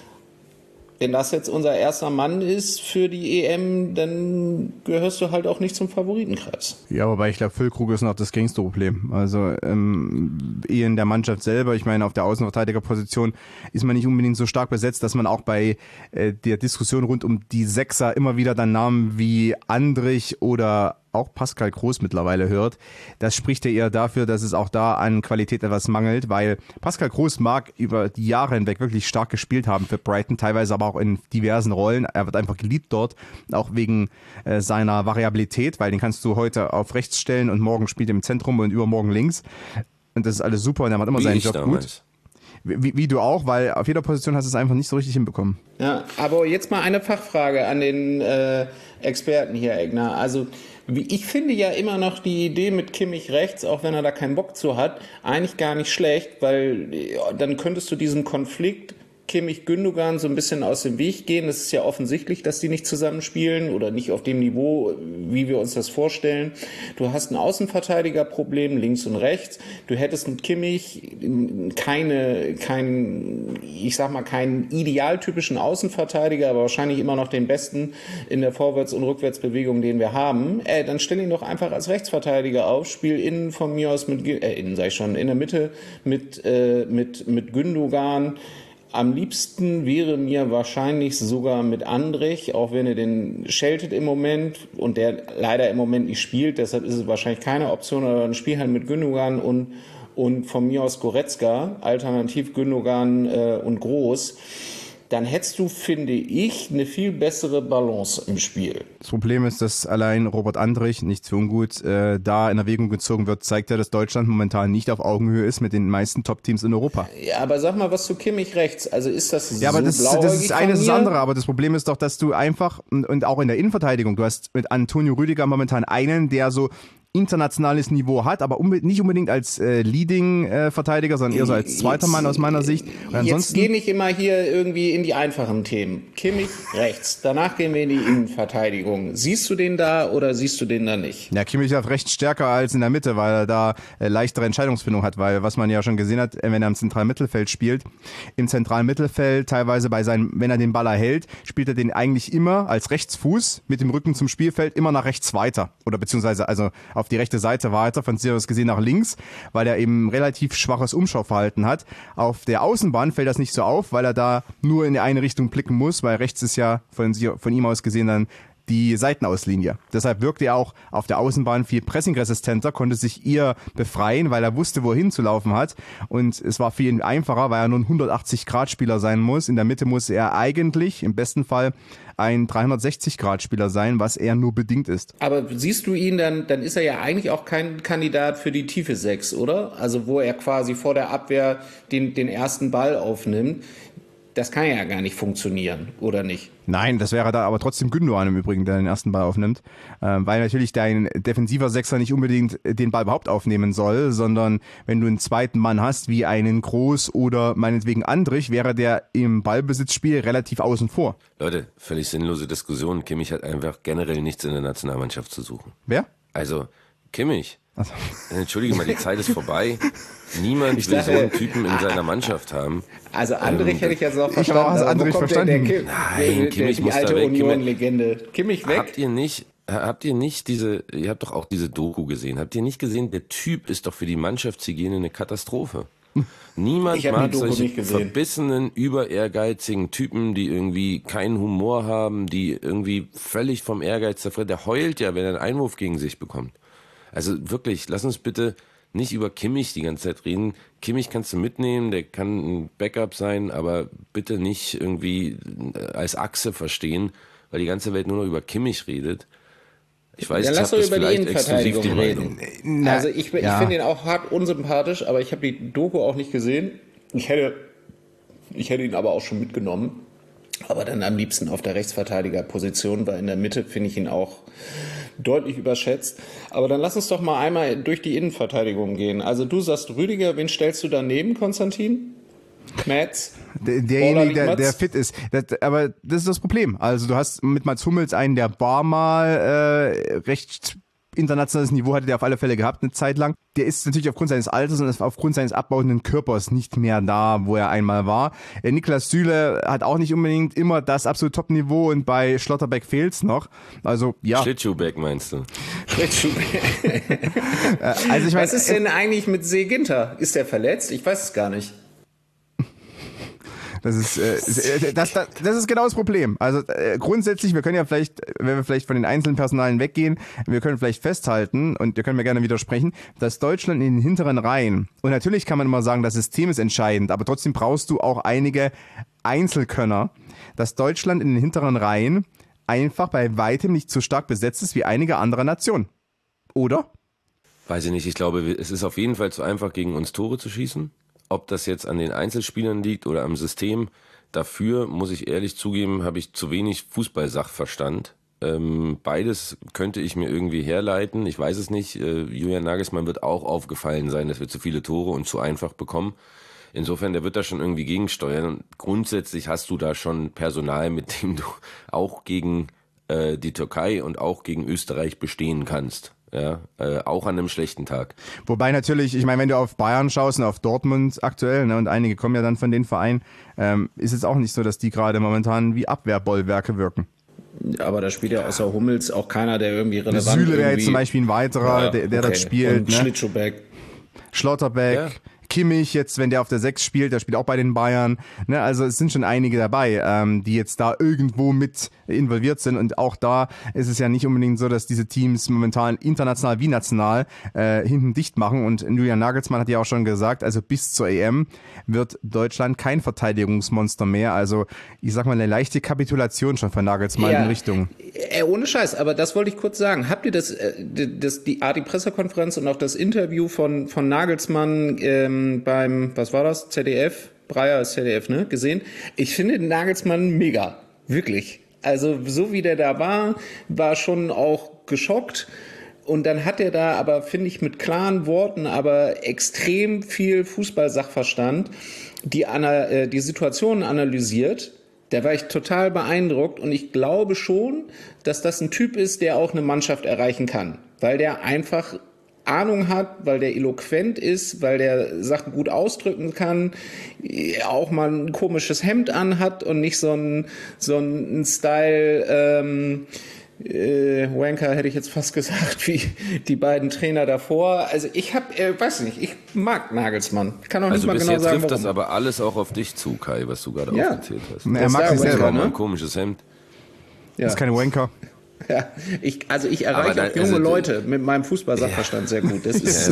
wenn das jetzt unser erster Mann ist für die EM, dann gehörst du halt auch nicht zum Favoritenkreis. Ja, wobei ich glaube, Füllkrug ist noch das geringste Problem. Also eher in der Mannschaft selber, ich meine, auf der Außenverteidigerposition ist man nicht unbedingt so stark besetzt, dass man auch bei der Diskussion rund um die Sechser immer wieder dann Namen wie Andrich oder auch Pascal Groß mittlerweile hört. Das spricht ja eher dafür, dass es auch da an Qualität etwas mangelt, weil Pascal Groß mag über die Jahre hinweg wirklich stark gespielt haben für Brighton, teilweise aber auch in diversen Rollen. Er wird einfach geliebt dort, auch wegen seiner Variabilität, weil den kannst du heute auf rechts stellen und morgen spielt er im Zentrum und übermorgen links. Und das ist alles super und er macht immer seinen Job gut. Wie du auch, weil auf jeder Position hast du es einfach nicht so richtig hinbekommen. Ja, aber jetzt mal eine Fachfrage an den Experten hier, Egner. Also ich finde ja immer noch die Idee mit Kimmich rechts, auch wenn er da keinen Bock zu hat, eigentlich gar nicht schlecht, weil dann könntest du diesen Konflikt Kimmich, Gündogan so ein bisschen aus dem Weg gehen. Es ist ja offensichtlich, dass die nicht zusammenspielen oder nicht auf dem Niveau, wie wir uns das vorstellen. Du hast ein Außenverteidigerproblem links und rechts. Du hättest mit Kimmich keinen idealtypischen Außenverteidiger, aber wahrscheinlich immer noch den besten in der Vorwärts- und Rückwärtsbewegung, den wir haben. Dann stell ihn doch einfach als Rechtsverteidiger auf, spiel innen von mir aus in der Mitte mit Gündogan. Am liebsten wäre mir wahrscheinlich sogar mit Andrich, auch wenn er den scheltet im Moment und der leider im Moment nicht spielt, deshalb ist es wahrscheinlich keine Option, aber dann spiel halt mit Gündogan und von mir aus Goretzka, alternativ Gündogan und Groß. Dann hättest du, finde ich, eine viel bessere Balance im Spiel. Das Problem ist, dass allein Robert Andrich, nicht so ungut, da in Erwägung gezogen wird, zeigt ja, dass Deutschland momentan nicht auf Augenhöhe ist mit den meisten Top-Teams in Europa. Ja, aber sag mal was zu Kimmich rechts. Also ist das so blauäugig? Ja, aber das ist eines das andere. Aber das Problem ist doch, dass du einfach, und auch in der Innenverteidigung, du hast mit Antonio Rüdiger momentan einen, der so internationales Niveau hat, aber nicht unbedingt als Leading-Verteidiger, sondern eher so als zweiter Mann aus meiner Sicht. Und ansonsten, jetzt geh nicht immer hier irgendwie in die einfachen Themen. Kimmich rechts, danach gehen wir in die Innenverteidigung. Siehst du den da oder siehst du den da nicht? Ja, Kimmich ist recht stärker als in der Mitte, weil er da leichtere Entscheidungsfindung hat, weil was man ja schon gesehen hat, wenn er im zentralen Mittelfeld spielt, im zentralen Mittelfeld teilweise wenn er den Ball erhält, spielt er den eigentlich immer als Rechtsfuß mit dem Rücken zum Spielfeld immer nach rechts weiter oder beziehungsweise also auf die rechte Seite weiter, von sich aus gesehen nach links, weil er eben relativ schwaches Umschauverhalten hat. Auf der Außenbahn fällt das nicht so auf, weil er da nur in eine Richtung blicken muss, weil rechts ist ja von ihm aus gesehen dann die Seitenauslinie. Deshalb wirkte er auch auf der Außenbahn viel pressingresistenter, konnte sich ihr befreien, weil er wusste, wohin zu laufen hat. Und es war für ihn einfacher, weil er nur ein 180-Grad-Spieler sein muss. In der Mitte muss er eigentlich, im besten Fall, ein 360-Grad-Spieler sein, was er nur bedingt ist. Aber siehst du ihn, dann ist er ja eigentlich auch kein Kandidat für die tiefe 6, oder? Also wo er quasi vor der Abwehr den ersten Ball aufnimmt. Das kann ja gar nicht funktionieren, oder nicht? Nein, das wäre da aber trotzdem Gündogan im Übrigen, der den ersten Ball aufnimmt. Weil natürlich dein defensiver Sechser nicht unbedingt den Ball überhaupt aufnehmen soll, sondern wenn du einen zweiten Mann hast, wie einen Groß oder meinetwegen Andrich, wäre der im Ballbesitzspiel relativ außen vor. Leute, völlig sinnlose Diskussion. Kimmich hat einfach generell nichts in der Nationalmannschaft zu suchen. Wer? Also, Kimmich. Also. Entschuldige mal, die Zeit ist vorbei. Niemand will so einen Typen in seiner Mannschaft haben. Also Andrich hätte ich jetzt noch verstanden. Ich habe auch Andrich verstanden. Nein, Kimmich muss da weg. Union-Legende. Kimmich weg? Habt ihr nicht ihr habt doch auch diese Doku gesehen, habt ihr nicht gesehen, der Typ ist doch für die Mannschaftshygiene eine Katastrophe. Niemand mag solche verbissenen, über ehrgeizigen Typen, die irgendwie keinen Humor haben, die irgendwie völlig vom Ehrgeiz zerfressen. Der heult ja, wenn er einen Einwurf gegen sich bekommt. Also wirklich, lass uns bitte nicht über Kimmich die ganze Zeit reden. Kimmich kannst du mitnehmen, der kann ein Backup sein, aber bitte nicht irgendwie als Achse verstehen, weil die ganze Welt nur noch über Kimmich redet. Ich weiß, dann lass doch über die Innenverteidigung reden. Also ich finde ihn auch hart unsympathisch, aber ich habe die Doku auch nicht gesehen. Ich hätte ihn aber auch schon mitgenommen. Aber dann am liebsten auf der Rechtsverteidigerposition, weil in der Mitte finde ich ihn auch deutlich überschätzt. Aber dann lass uns doch mal einmal durch die Innenverteidigung gehen. Also du sagst Rüdiger, wen stellst du daneben, Konstantin? Mats? Derjenige, der fit ist. Aber das ist das Problem. Also du hast mit Mats Hummels einen, der mal recht internationales Niveau hatte der auf alle Fälle gehabt eine Zeit lang. Der ist natürlich aufgrund seines Alters und aufgrund seines abbauenden Körpers nicht mehr da, wo er einmal war. Niklas Süle hat auch nicht unbedingt immer das absolute Top-Niveau und bei Schlotterbeck fehlt's noch. Also ja. Schlittschuhbeck meinst du? Schlittschuhbeck. Also ich meine, was ist denn eigentlich mit Seeginter? Ist der verletzt? Ich weiß es gar nicht. Das ist genau das Problem. Also grundsätzlich, wir können ja vielleicht, wenn wir vielleicht von den einzelnen Personalien weggehen, wir können vielleicht festhalten, und ihr könnt mir gerne widersprechen, dass Deutschland in den hinteren Reihen, und natürlich kann man immer sagen, das System ist entscheidend, aber trotzdem brauchst du auch einige Einzelkönner, dass Deutschland in den hinteren Reihen einfach bei weitem nicht so stark besetzt ist wie einige andere Nationen. Oder? Weiß ich nicht. Ich glaube, es ist auf jeden Fall zu einfach, gegen uns Tore zu schießen. Ob das jetzt an den Einzelspielern liegt oder am System, dafür, muss ich ehrlich zugeben, habe ich zu wenig Fußballsachverstand. Beides könnte ich mir irgendwie herleiten. Ich weiß es nicht. Julian Nagelsmann wird auch aufgefallen sein, dass wir zu viele Tore und zu einfach bekommen. Insofern, der wird da schon irgendwie gegensteuern. Und grundsätzlich hast du da schon Personal, mit dem du auch gegen die Türkei und auch gegen Österreich bestehen kannst. Ja, auch an einem schlechten Tag. Wobei natürlich, ich meine, wenn du auf Bayern schaust und auf Dortmund aktuell, ne, und einige kommen ja dann von den Vereinen, ist es auch nicht so, dass die gerade momentan wie Abwehrbollwerke wirken. Aber da spielt ja außer Hummels auch keiner, der irgendwie relevant ist. Süle wäre jetzt zum Beispiel ein weiterer, der das spielt. Und Schlittschuhbeck. Schlotterbeck. Ja. Kimmich jetzt, wenn der auf der 6 spielt, der spielt auch bei den Bayern. Ne, also es sind schon einige dabei, die jetzt da irgendwo mit involviert sind. Und auch da ist es ja nicht unbedingt so, dass diese Teams momentan international wie national hinten dicht machen. Und Julian Nagelsmann hat ja auch schon gesagt, also bis zur EM wird Deutschland kein Verteidigungsmonster mehr. Also ich sag mal, eine leichte Kapitulation schon von Nagelsmann in Richtung. Ohne Scheiß, aber das wollte ich kurz sagen. Habt ihr die Pressekonferenz und auch das Interview von Nagelsmann beim, was war das, ZDF? Breyer ist ZDF, ne? Gesehen? Ich finde den Nagelsmann mega. Wirklich. Also so wie der da war schon auch geschockt. Und dann hat er da aber, finde ich, mit klaren Worten, aber extrem viel Fußball-Sachverstand die Situation analysiert. Da war ich total beeindruckt und ich glaube schon, dass das ein Typ ist, der auch eine Mannschaft erreichen kann. Weil der einfach Ahnung hat, weil der eloquent ist, weil der Sachen gut ausdrücken kann, auch mal ein komisches Hemd anhat und nicht so ein Style Wanker, hätte ich jetzt fast gesagt, wie die beiden Trainer davor. Also ich weiß nicht, ich mag Nagelsmann. Ich kann auch nicht mal genau sagen, warum. Also bis jetzt trifft das aber alles auch auf dich zu, Kai, was du gerade aufgezählt hast. Er mag sich selber, ne? Ein komisches Hemd. Ja. Das ist keine Wanker. Ja, ich erreiche auch junge Leute mit meinem Fußball-Sachverstand sehr gut.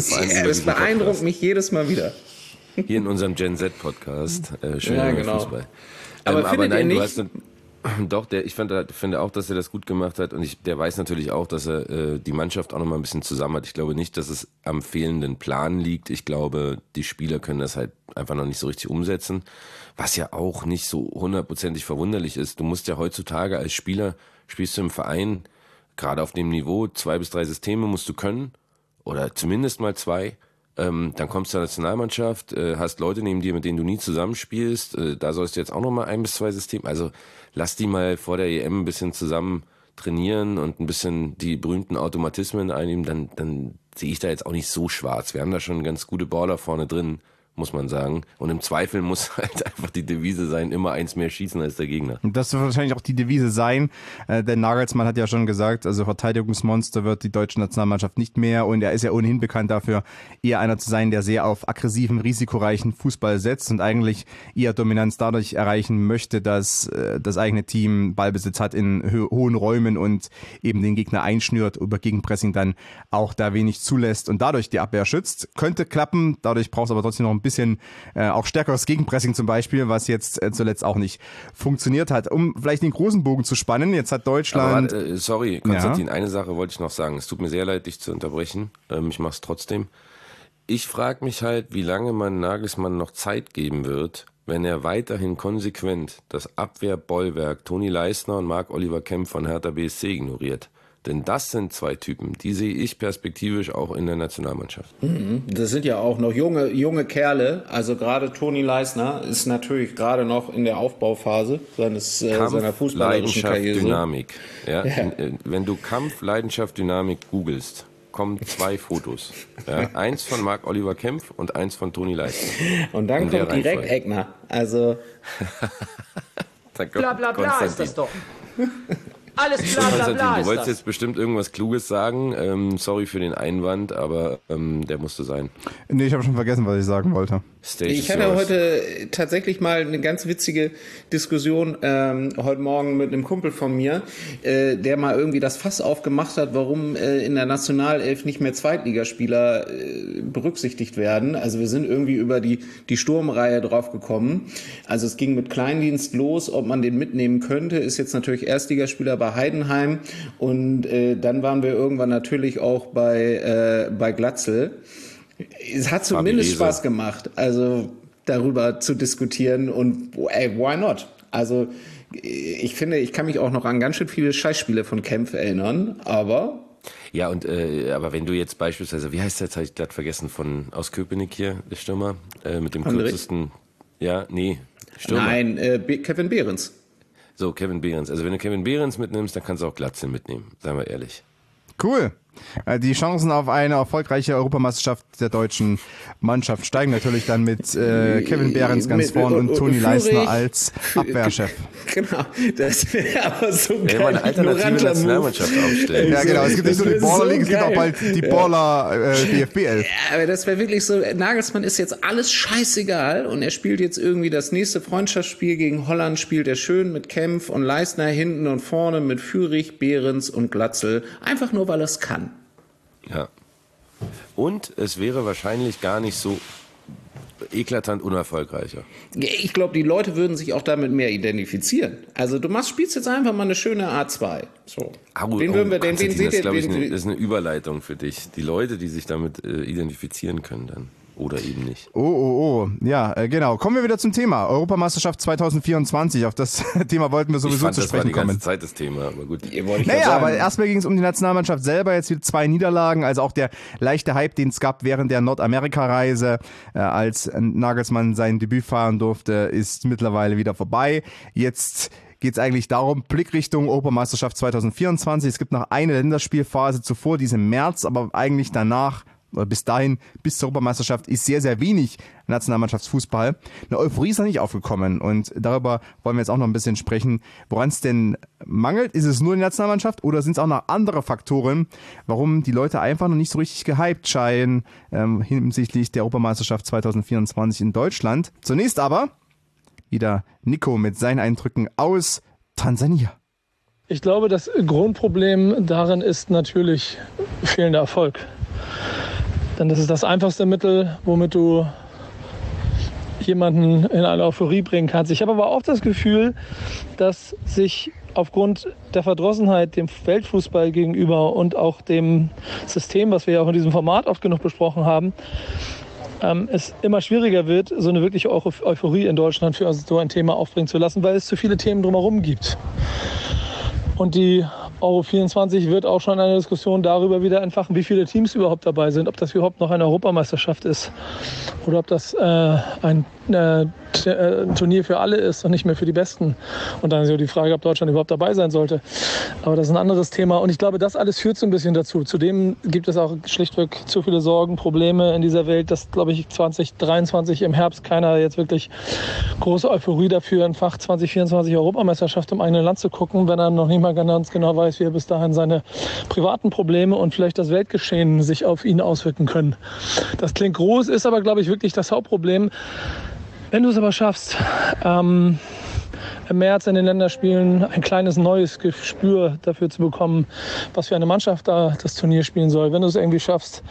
Das beeindruckt mich jedes Mal wieder. Hier in unserem Gen Z-Podcast. Schön genau. Fußball. Aber findet ihr nicht? Doch, ich finde auch, dass er das gut gemacht hat und der weiß natürlich auch, dass er die Mannschaft auch noch mal ein bisschen zusammen hat. Ich glaube nicht, dass es am fehlenden Plan liegt. Ich glaube, die Spieler können das halt einfach noch nicht so richtig umsetzen, was ja auch nicht so hundertprozentig verwunderlich ist. Du musst ja heutzutage als Spieler, spielst du im Verein, gerade auf dem Niveau, 2 bis 3 Systeme musst du können oder zumindest mal 2. Dann kommst du zur Nationalmannschaft, hast Leute neben dir, mit denen du nie zusammenspielst. Da sollst du jetzt auch noch mal 1 bis 2 Systeme. Also lass die mal vor der EM ein bisschen zusammen trainieren und ein bisschen die berühmten Automatismen einnehmen. Dann sehe ich da jetzt auch nicht so schwarz. Wir haben da schon ganz gute Baller vorne drin, muss man sagen. Und im Zweifel muss halt einfach die Devise sein, immer 1 mehr schießen als der Gegner. Und das wird wahrscheinlich auch die Devise sein, denn Nagelsmann hat ja schon gesagt, also Verteidigungsmonster wird die deutsche Nationalmannschaft nicht mehr und er ist ja ohnehin bekannt dafür, eher einer zu sein, der sehr auf aggressiven, risikoreichen Fußball setzt und eigentlich eher Dominanz dadurch erreichen möchte, dass das eigene Team Ballbesitz hat in hohen Räumen und eben den Gegner einschnürt, über Gegenpressing dann auch da wenig zulässt und dadurch die Abwehr schützt. Könnte klappen, dadurch braucht es aber trotzdem noch ein bisschen auch stärkeres Gegenpressing zum Beispiel, was jetzt zuletzt auch nicht funktioniert hat. Um vielleicht den großen Bogen zu spannen, jetzt hat Deutschland... Aber, sorry, Konstantin, eine Sache wollte ich noch sagen. Es tut mir sehr leid, dich zu unterbrechen. Ich mache es trotzdem. Ich frage mich halt, wie lange man Nagelsmann noch Zeit geben wird, wenn er weiterhin konsequent das Abwehrbollwerk Toni Leisner und Marc-Oliver Kempf von Hertha BSC ignoriert. Denn das sind 2 Typen, die sehe ich perspektivisch auch in der Nationalmannschaft. Das sind ja auch noch junge Kerle. Also gerade Toni Leisner ist natürlich gerade noch in der Aufbauphase seiner fußballerischen Karriere. Dynamik. Ja? Ja. Wenn du Kampf, Leidenschaft, Dynamik googelst, kommen 2 Fotos. Ja? Eins von Marc-Oliver Kempf und eins von Toni Leisner. Und dann kommt direkt Egner. Also bla bla bla ist das doch. Alles bla bla bla. Du wolltest jetzt bestimmt irgendwas Kluges sagen. Sorry für den Einwand, aber der musste sein. Nee, ich habe schon vergessen, was ich sagen wollte. Ich hatte heute tatsächlich mal eine ganz witzige Diskussion heute Morgen mit einem Kumpel von mir, der mal irgendwie das Fass aufgemacht hat, warum in der Nationalelf nicht mehr Zweitligaspieler berücksichtigt werden. Also wir sind irgendwie über die Sturmreihe drauf gekommen. Also es ging mit Kleindienst los, ob man den mitnehmen könnte, ist jetzt natürlich Erstligaspieler bei Heidenheim und dann waren wir irgendwann natürlich auch bei Glatzel. Es hat zumindest Spaß gemacht, also darüber zu diskutieren und why not? Also ich finde, ich kann mich auch noch an ganz schön viele Scheißspiele von Kempf erinnern, aber Ja, und aber wenn du jetzt beispielsweise, wie heißt der jetzt, habe ich glatt vergessen, aus Köpenick hier, der Stürmer, mit dem kürzesten, Stürmer. Nein, Kevin Behrens. So, Kevin Behrens. Also wenn du Kevin Behrens mitnimmst, dann kannst du auch Glatze mitnehmen, seien wir ehrlich. Cool. Die Chancen auf eine erfolgreiche Europameisterschaft der deutschen Mannschaft steigen natürlich dann mit Kevin Behrens ganz vorn und Toni Leisner als Abwehrchef. Genau, das wäre aber so geil. Wenn man eine alternative Nationalmannschaft aufstellen. Ja, genau. Es gibt nicht nur die Baller League, es gibt auch bald die Baller DFB-11. Ja, aber das wäre wirklich so, Nagelsmann ist jetzt alles scheißegal und er spielt jetzt irgendwie das nächste Freundschaftsspiel gegen Holland, spielt er schön mit Kempf und Leisner hinten und vorne mit Führig, Behrens und Glatzel. Einfach nur, weil er es kann. Ja. Und es wäre wahrscheinlich gar nicht so eklatant unerfolgreicher. Ich glaube, die Leute würden sich auch damit mehr identifizieren. Also du spielst jetzt einfach mal eine schöne A2. So. Das ist eine Überleitung für dich. Die Leute, die sich damit identifizieren können dann. Oder eben nicht. Oh. Ja, genau. Kommen wir wieder zum Thema. Europameisterschaft 2024. Auf das Thema wollten wir sowieso zu sprechen kommen. Das war die ganze Zeit das Thema, aber gut. Aber erstmal ging es um die Nationalmannschaft selber. Jetzt wieder 2 Niederlagen. Also auch der leichte Hype, den es gab während der Nordamerika-Reise, als Nagelsmann sein Debüt feiern durfte, ist mittlerweile wieder vorbei. Jetzt geht es eigentlich darum, Blickrichtung Europameisterschaft 2024. Es gibt noch eine Länderspielphase zuvor, die ist im März, aber eigentlich danach oder bis dahin, bis zur Europameisterschaft, ist sehr, sehr wenig Nationalmannschaftsfußball. Eine Euphorie ist noch nicht aufgekommen und darüber wollen wir jetzt auch noch ein bisschen sprechen, woran es denn mangelt. Ist es nur die Nationalmannschaft oder sind es auch noch andere Faktoren, warum die Leute einfach noch nicht so richtig gehypt scheinen hinsichtlich der Europameisterschaft 2024 in Deutschland. Zunächst aber wieder Nico mit seinen Eindrücken aus Tansania. Ich glaube, das Grundproblem darin ist natürlich fehlender Erfolg. Denn das ist das einfachste Mittel, womit du jemanden in eine Euphorie bringen kannst. Ich habe aber auch das Gefühl, dass sich aufgrund der Verdrossenheit dem Weltfußball gegenüber und auch dem System, was wir ja auch in diesem Format oft genug besprochen haben, es immer schwieriger wird, so eine wirkliche Euphorie in Deutschland für so ein Thema aufbringen zu lassen, weil es zu viele Themen drumherum gibt. Und die Euro 24 wird auch schon eine Diskussion darüber wieder entfachen, wie viele Teams überhaupt dabei sind, ob das überhaupt noch eine Europameisterschaft ist oder ob das ein Turnier für alle ist und nicht mehr für die Besten. Und dann ist ja die Frage, ob Deutschland überhaupt dabei sein sollte. Aber das ist ein anderes Thema. Und ich glaube, das alles führt so ein bisschen dazu. Zudem gibt es auch schlichtweg zu viele Sorgen, Probleme in dieser Welt, dass, glaube ich, 2023 im Herbst keiner jetzt wirklich große Euphorie dafür entfacht, 2024 Europameisterschaft im eigenen Land zu gucken, wenn er noch nicht mal ganz genau weiß, wie er bis dahin seine privaten Probleme und vielleicht das Weltgeschehen sich auf ihn auswirken können. Das klingt groß, ist aber, glaube ich, wirklich das Hauptproblem. Wenn du es aber schaffst, im März in den Länderspielen ein kleines neues Gespür dafür zu bekommen, was für eine Mannschaft da das Turnier spielen soll, wenn du es irgendwie schaffst,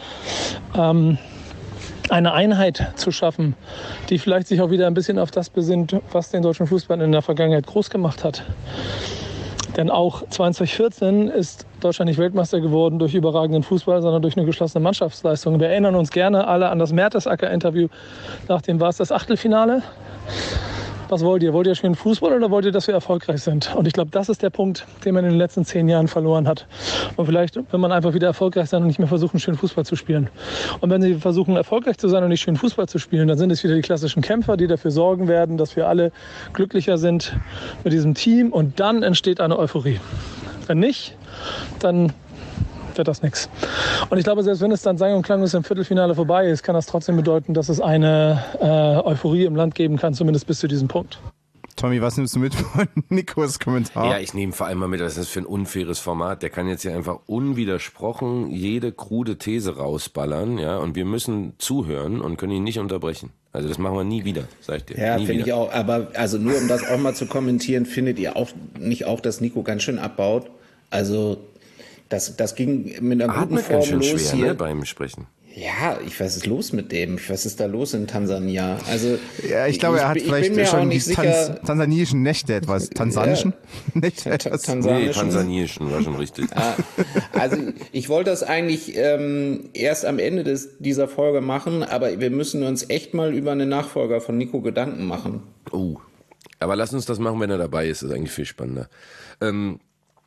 eine Einheit zu schaffen, die vielleicht sich auch wieder ein bisschen auf das besinnt, was den deutschen Fußball in der Vergangenheit groß gemacht hat. Denn auch 2014 ist Deutschland nicht Weltmeister geworden durch überragenden Fußball, sondern durch eine geschlossene Mannschaftsleistung. Wir erinnern uns gerne alle an das Mertesacker-Interview. Nachdem war es das Achtelfinale. Was wollt ihr? Wollt ihr schönen Fußball oder wollt ihr, dass wir erfolgreich sind? Und ich glaube, das ist der Punkt, den man in den letzten 10 Jahren verloren hat. Und vielleicht, wenn man einfach wieder erfolgreich sein und nicht mehr versuchen, schön Fußball zu spielen. Und wenn sie versuchen, erfolgreich zu sein und nicht schön Fußball zu spielen, dann sind es wieder die klassischen Kämpfer, die dafür sorgen werden, dass wir alle glücklicher sind mit diesem Team. Und dann entsteht eine Euphorie. Wenn nicht, dann wird das nichts. Und ich glaube, selbst wenn es dann sang- und klanglos im Viertelfinale vorbei ist, kann das trotzdem bedeuten, dass es eine Euphorie im Land geben kann, zumindest bis zu diesem Punkt. Tommy, was nimmst du mit von Nikos Kommentar? Ja, ich nehme vor allem mal mit, was ist das für ein unfaires Format. Der kann jetzt hier einfach unwidersprochen jede krude These rausballern, ja, und wir müssen zuhören und können ihn nicht unterbrechen. Also das machen wir nie wieder, sag ich dir. Ja, finde ich auch. Aber also nur um das auch mal zu kommentieren, findet ihr auch nicht auch, dass Nico ganz schön abbaut? Also das ging mit einer guten Form ganz schön los schwer, hier. Ne, beim Sprechen. Ja, was ist los mit dem? Was ist da los in Tansania? Also ja, ich glaube, er hat vielleicht schon die tansanischen Nächte etwas. Tansanischen? Nächte etwas? Nee, tansanischen, war schon richtig. Also ich wollte das eigentlich erst am Ende dieser Folge machen, aber wir müssen uns echt mal über einen Nachfolger von Nico Gedanken machen. Aber lass uns das machen, wenn er dabei ist. Das ist eigentlich viel spannender.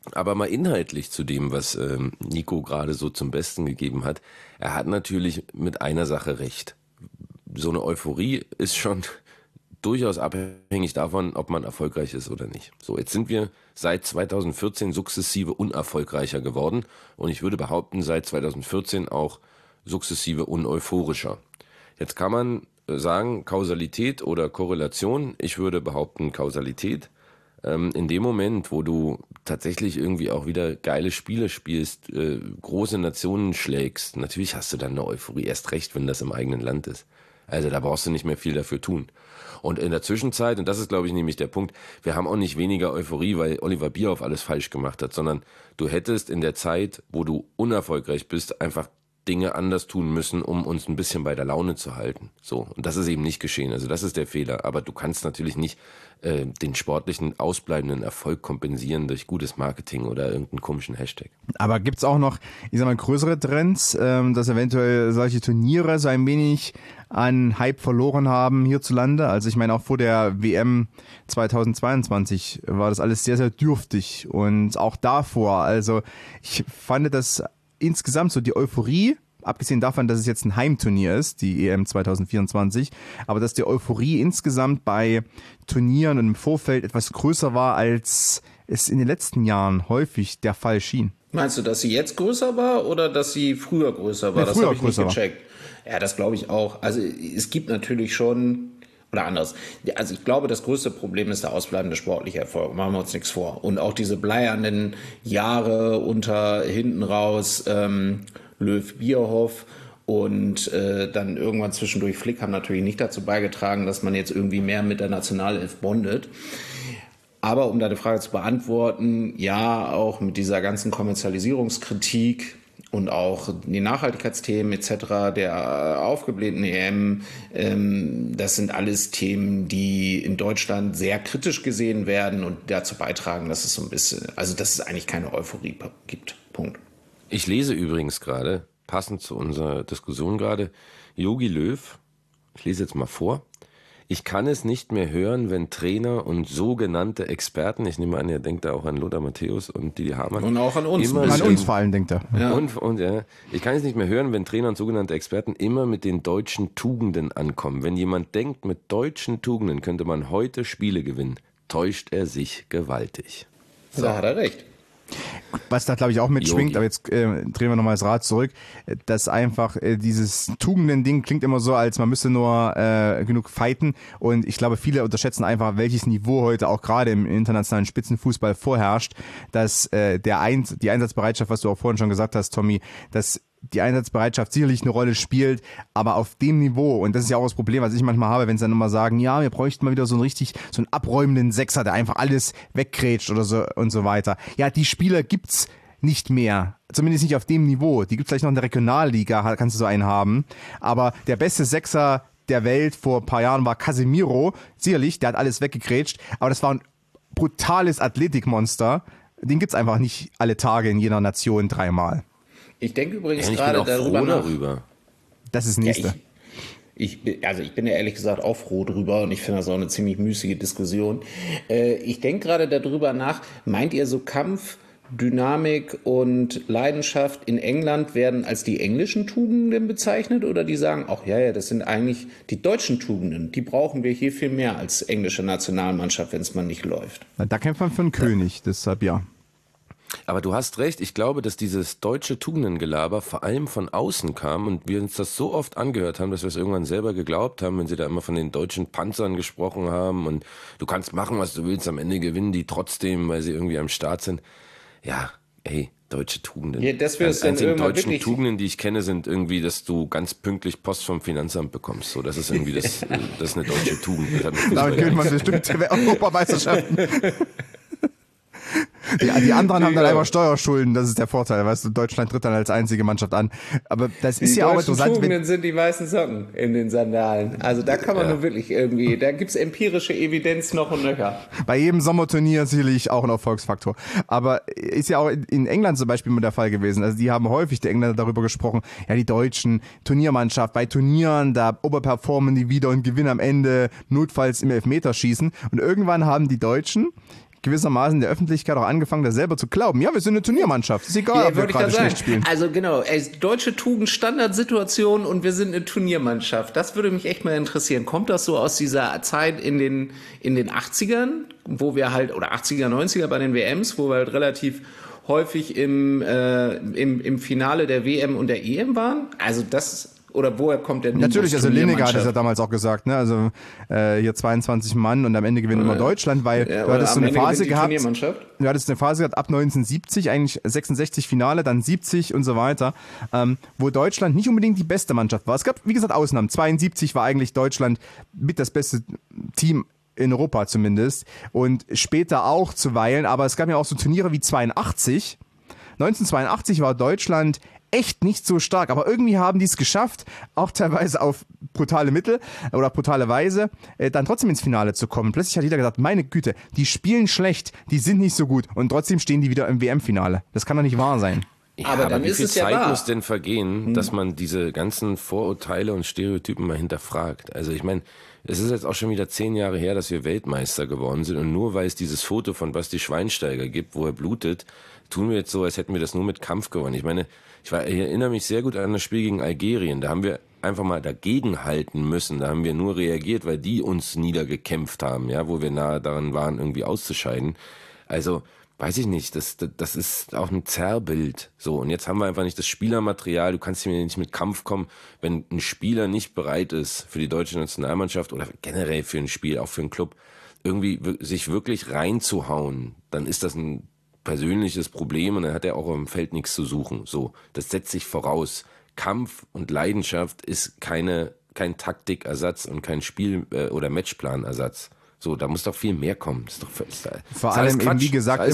Aber mal inhaltlich zu dem, was Nico gerade so zum Besten gegeben hat. Er hat natürlich mit einer Sache recht. So eine Euphorie ist schon durchaus abhängig davon, ob man erfolgreich ist oder nicht. So, jetzt sind wir seit 2014 sukzessive unerfolgreicher geworden und ich würde behaupten, seit 2014 auch sukzessive uneuphorischer. Jetzt kann man sagen, Kausalität oder Korrelation. Ich würde behaupten Kausalität. In dem Moment, wo du tatsächlich irgendwie auch wieder geile Spiele spielst, große Nationen schlägst, natürlich hast du dann eine Euphorie, erst recht, wenn das im eigenen Land ist. Also da brauchst du nicht mehr viel dafür tun. Und in der Zwischenzeit, und das ist, glaube ich, nämlich der Punkt, wir haben auch nicht weniger Euphorie, weil Oliver Bierhoff alles falsch gemacht hat, sondern du hättest in der Zeit, wo du unerfolgreich bist, einfach Dinge anders tun müssen, um uns ein bisschen bei der Laune zu halten. So, und das ist eben nicht geschehen. Also das ist der Fehler. Aber du kannst natürlich nicht den sportlichen ausbleibenden Erfolg kompensieren durch gutes Marketing oder irgendeinen komischen Hashtag. Aber gibt's auch noch, ich sag mal, größere Trends, dass eventuell solche Turniere so ein wenig an Hype verloren haben hierzulande? Also ich meine, auch vor der WM 2022 war das alles sehr, sehr dürftig und auch davor. Also ich fand das insgesamt so die Euphorie, abgesehen davon, dass es jetzt ein Heimturnier ist, die EM 2024, aber dass die Euphorie insgesamt bei Turnieren und im Vorfeld etwas größer war, als es in den letzten Jahren häufig der Fall schien. Meinst du, dass sie jetzt größer war oder dass sie früher größer war? Ja, das habe ich nicht gecheckt. Ja, das glaube ich auch. Also es gibt natürlich schon, oder anders. Also ich glaube, das größte Problem ist der ausbleibende sportliche Erfolg. Machen wir uns nichts vor. Und auch diese bleiernden Jahre unter hinten raus Löw, Bierhoff und dann irgendwann zwischendurch Flick haben natürlich nicht dazu beigetragen, dass man jetzt irgendwie mehr mit der Nationalelf bondet. Aber um deine Frage zu beantworten, ja, auch mit dieser ganzen Kommerzialisierungskritik und auch die Nachhaltigkeitsthemen etc., der aufgeblähten EM, das sind alles Themen, die in Deutschland sehr kritisch gesehen werden und dazu beitragen, dass es so ein bisschen, also dass es eigentlich keine Euphorie gibt. Punkt. Ich lese übrigens gerade, passend zu unserer Diskussion gerade, Jogi Löw, ich lese jetzt mal vor. Ich kann es nicht mehr hören, wenn Trainer und sogenannte Experten, ich nehme an, er denkt da auch an Lothar Matthäus und Didi Hamann. Und auch an uns. An uns vor allem denkt er. Ja. Und ja, ich kann es nicht mehr hören, wenn Trainer und sogenannte Experten immer mit den deutschen Tugenden ankommen. Wenn jemand denkt, mit deutschen Tugenden könnte man heute Spiele gewinnen, täuscht er sich gewaltig. So. Da hat er recht. Was da, glaube ich, auch mitschwingt, aber jetzt drehen wir nochmal das Rad zurück, dass einfach dieses Tugenden-Ding klingt immer so, als man müsste nur genug fighten und ich glaube, viele unterschätzen einfach, welches Niveau heute auch gerade im internationalen Spitzenfußball vorherrscht, dass die Einsatzbereitschaft, was du auch vorhin schon gesagt hast, Tommy, dass die Einsatzbereitschaft sicherlich eine Rolle spielt, aber auf dem Niveau, und das ist ja auch das Problem, was ich manchmal habe, wenn sie dann immer sagen, ja, wir bräuchten mal wieder so einen abräumenden Sechser, der einfach alles wegkrätscht oder so und so weiter. Ja, die Spieler gibt's nicht mehr. Zumindest nicht auf dem Niveau. Die gibt's vielleicht noch in der Regionalliga, kannst du so einen haben. Aber der beste Sechser der Welt vor ein paar Jahren war Casemiro. Sicherlich, der hat alles weggekrätscht, aber das war ein brutales Athletikmonster. Den gibt's einfach nicht alle Tage in jeder Nation dreimal. Ich denke übrigens gerade darüber. Das ist das Nächste. Ja, ich bin ja ehrlich gesagt auch froh drüber und ich finde das auch eine ziemlich müßige Diskussion. Ich denke gerade darüber nach, meint ihr so Kampf, Dynamik und Leidenschaft in England werden als die englischen Tugenden bezeichnet oder die sagen, ach ja, das sind eigentlich die deutschen Tugenden, die brauchen wir hier viel mehr als englische Nationalmannschaft, wenn es mal nicht läuft. Da kämpft man für einen König, deshalb ja. Aber du hast recht, ich glaube, dass dieses deutsche Tugendengelaber vor allem von außen kam und wir uns das so oft angehört haben, dass wir es irgendwann selber geglaubt haben, wenn sie da immer von den deutschen Panzern gesprochen haben und du kannst machen, was du willst, am Ende gewinnen die trotzdem, weil sie irgendwie am Start sind. Ja, ey, deutsche Tugenden. Ja, das die einzigen deutschen Tugenden, die ich kenne, sind irgendwie, dass du ganz pünktlich Post vom Finanzamt bekommst. So, das ist irgendwie das ist eine deutsche Tugend. Damit gewinnt man bestimmt Europameisterschaften. Die anderen haben dann einfach Steuerschulden, das ist der Vorteil, weißt du, Deutschland tritt dann als einzige Mannschaft an. Aber das ist ja auch interessant. Die Tugenden sind die weißen Socken in den Sandalen. Also da kann man nur wirklich irgendwie, da gibt's empirische Evidenz noch und nöcher. Bei jedem Sommerturnier sicherlich auch ein Erfolgsfaktor. Aber ist ja auch in England zum Beispiel immer der Fall gewesen. Also die haben häufig, die Engländer, darüber gesprochen, ja, die deutschen Turniermannschaft, bei Turnieren, da oberperformen die wieder und gewinnen am Ende notfalls im Elfmeterschießen. Und irgendwann haben die Deutschen gewissermaßen der Öffentlichkeit auch angefangen, da selber zu glauben. Ja, wir sind eine Turniermannschaft. Ist egal, ob wir gerade schlecht spielen. Also genau, deutsche Tugend, Standardsituation und wir sind eine Turniermannschaft. Das würde mich echt mal interessieren. Kommt das so aus dieser Zeit in den 80ern, wo wir halt, oder 80er, 90er bei den WMs, wo wir halt relativ häufig im Finale der WM und der EM waren? Also das... Oder woher kommt der Natürlich, also Lineker hat es ja damals auch gesagt, ne? Also hier 22 Mann und am Ende gewinnt immer Deutschland, weil du hattest so eine Phase gehabt. Du hattest eine Phase gehabt ab 1970, eigentlich 66 Finale, dann 70 und so weiter, wo Deutschland nicht unbedingt die beste Mannschaft war. Es gab, wie gesagt, Ausnahmen. 72 war eigentlich Deutschland mit das beste Team in Europa zumindest und später auch zuweilen, aber es gab ja auch so Turniere wie 82. 1982 war Deutschland echt nicht so stark, aber irgendwie haben die es geschafft, auch teilweise auf brutale Mittel oder brutale Weise, dann trotzdem ins Finale zu kommen. Plötzlich hat jeder gesagt, meine Güte, die spielen schlecht, die sind nicht so gut und trotzdem stehen die wieder im WM-Finale. Das kann doch nicht wahr sein. Ja, aber dann wie viel Zeit muss denn vergehen, dass man diese ganzen Vorurteile und Stereotypen mal hinterfragt? Also ich meine, es ist jetzt auch schon wieder 10 Jahre her, dass wir Weltmeister geworden sind und nur weil es dieses Foto von Basti Schweinsteiger gibt, wo er blutet, tun wir jetzt so, als hätten wir das nur mit Kampf gewonnen. Ich meine, ich erinnere mich sehr gut an das Spiel gegen Algerien. Da haben wir einfach mal dagegenhalten müssen. Da haben wir nur reagiert, weil die uns niedergekämpft haben, ja, wo wir nahe daran waren, irgendwie auszuscheiden. Also, weiß ich nicht, das ist auch ein Zerrbild. So, und jetzt haben wir einfach nicht das Spielermaterial. Du kannst mir nicht mit Kampf kommen, wenn ein Spieler nicht bereit ist, für die deutsche Nationalmannschaft oder generell für ein Spiel, auch für einen Club, irgendwie sich wirklich reinzuhauen. Dann ist das ein persönliches Problem und dann hat er auch im Feld nichts zu suchen. So, das setzt sich voraus. Kampf und Leidenschaft ist kein Taktikersatz und kein Spiel- oder Matchplanersatz. So, da muss doch viel mehr kommen. Das ist doch vor allem eben, wie gesagt,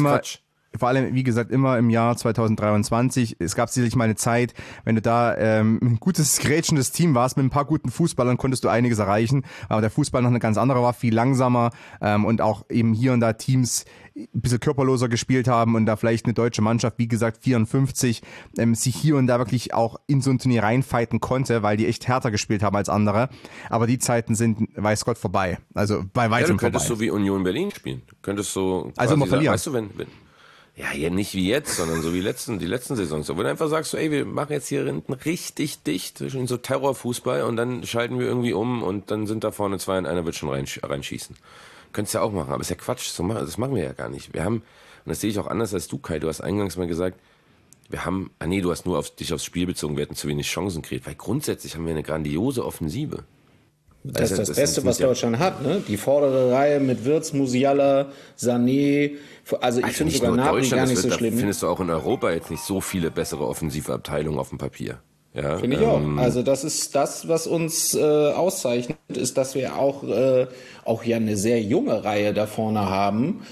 immer im Jahr 2023. Es gab sicherlich mal eine Zeit, wenn du da ein gutes, grätschendes Team warst, mit ein paar guten Fußballern konntest du einiges erreichen. Aber der Fußball noch eine ganz andere war, viel langsamer und auch eben hier und da Teams ein bisschen körperloser gespielt haben und da vielleicht eine deutsche Mannschaft, wie gesagt 54, sich hier und da wirklich auch in so ein Turnier reinfighten konnte, weil die echt härter gespielt haben als andere. Aber die Zeiten sind, weiß Gott, vorbei. Also bei weitem vorbei. Du könntest so wie Union Berlin spielen. Könntest so also immer verlieren. Weißt du, wenn ja, nicht wie jetzt, sondern so wie die letzten Saisons. So, wenn du einfach sagst, so, ey, wir machen jetzt hier hinten richtig dicht, zwischen so Terrorfußball und dann schalten wir irgendwie um und dann sind da vorne 2 und einer wird schon reinschießen. Könntest ja auch machen, aber ist ja Quatsch, das machen wir ja gar nicht. Wir haben, und das sehe ich auch anders als du, Kai, du hast eingangs mal gesagt, du hast nur dich aufs Spiel bezogen, wir hätten zu wenig Chancen gekriegt, weil grundsätzlich haben wir eine grandiose Offensive. Das ist das Beste, was Deutschland hat, ne? Die vordere Reihe mit Wirtz, Musiala, Sané, also ich finde sogar Napoli gar nicht so schlimm. Findest du auch in Europa jetzt nicht so viele bessere offensive Abteilungen auf dem Papier? Ja, finde ich auch. Also das ist das, was uns auszeichnet, ist, dass wir auch ja eine sehr junge Reihe da vorne haben,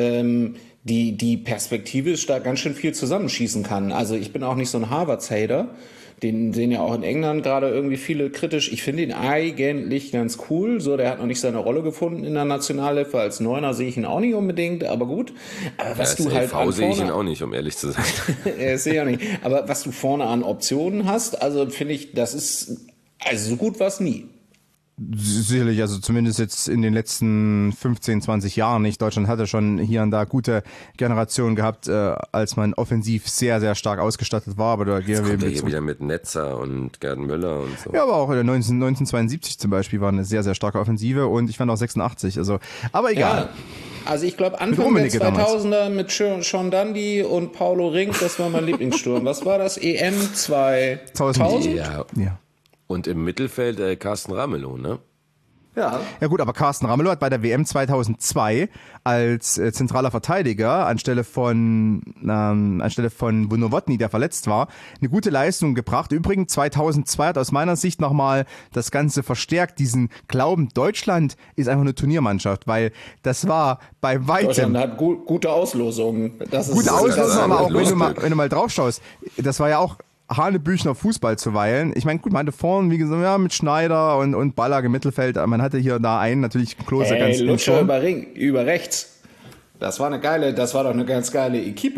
die perspektivisch da ganz schön viel zusammenschießen kann. Also ich bin auch nicht so ein Harvards-Hater, den sehen ja auch in England gerade irgendwie viele kritisch. Ich finde ihn eigentlich ganz cool. So, der hat noch nicht seine Rolle gefunden in der Nationalelf. Als Neuner sehe ich ihn auch nicht unbedingt, aber gut. Aber was du halt vorne sehe ich ihn auch nicht, um ehrlich zu sein. Sehe ich auch nicht. Aber was du vorne an Optionen hast, also finde ich, das ist also so gut was nie. Sicherlich, also zumindest jetzt in den letzten 15, 20 Jahren nicht. Deutschland hatte schon hier und da gute Generationen gehabt, als man offensiv sehr, sehr stark ausgestattet war. Aber da gehen wir hier wieder mit Netzer und Gerd Müller und so. Ja, aber auch 1972 zum Beispiel war eine sehr, sehr starke Offensive und ich fand auch 86. Also, aber egal. Ja. Also ich glaube Anfang der 2000er mit Sean Dundee und Paulo Rink, das war mein Lieblingssturm. Was war das? EM 2000? Ja. Und im Mittelfeld Carsten Ramelow, ne? Ja. Ja gut, aber Carsten Ramelow hat bei der WM 2002 als zentraler Verteidiger anstelle von Bunowotny, der verletzt war, eine gute Leistung gebracht. Übrigens 2002 hat aus meiner Sicht nochmal das Ganze verstärkt, diesen Glauben, Deutschland ist einfach eine Turniermannschaft, weil das war bei weitem... Deutschland hat gute Auslosungen. Gute Auslosungen, aber auch wenn du mal drauf schaust, das war ja auch Hanebüchner Fußball zuweilen. Ich meine, gut, man hatte vorne, wie gesagt, ja, mit Schneider und Ballack im Mittelfeld, man hatte hier da einen, natürlich Klose ganz Lutscher über rechts. Das war doch eine ganz geile Equipe.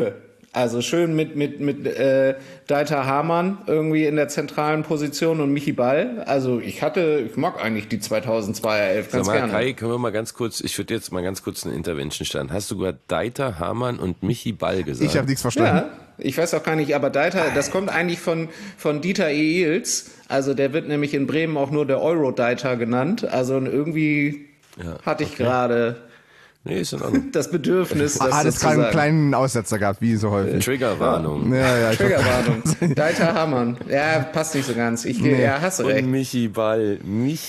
Also schön mit Dieter Hamann irgendwie in der zentralen Position und Michi Ball. Also ich mag eigentlich die 2002er Elf ganz gerne. Kai, können wir mal ganz kurz, ich würde jetzt mal ganz kurz eine Intervention starten. Hast du gerade Dieter Hamann und Michi Ball gesagt? Ich habe nichts verstanden. Ja, ich weiß auch gar nicht, aber Dieter, das kommt eigentlich von Dieter Ehls. Also der wird nämlich in Bremen auch nur der Euro-Dieter genannt. Also irgendwie hatte ich gerade... Nee, ist in Ordnung. Das Bedürfnis, das hat es gerade einen kleinen Aussetzer gehabt, wie so häufig. Triggerwarnung. Ja, Triggerwarnung. Dieter Hamann. Ja, passt nicht so ganz. Ja, hast du recht. Und Michi Ball,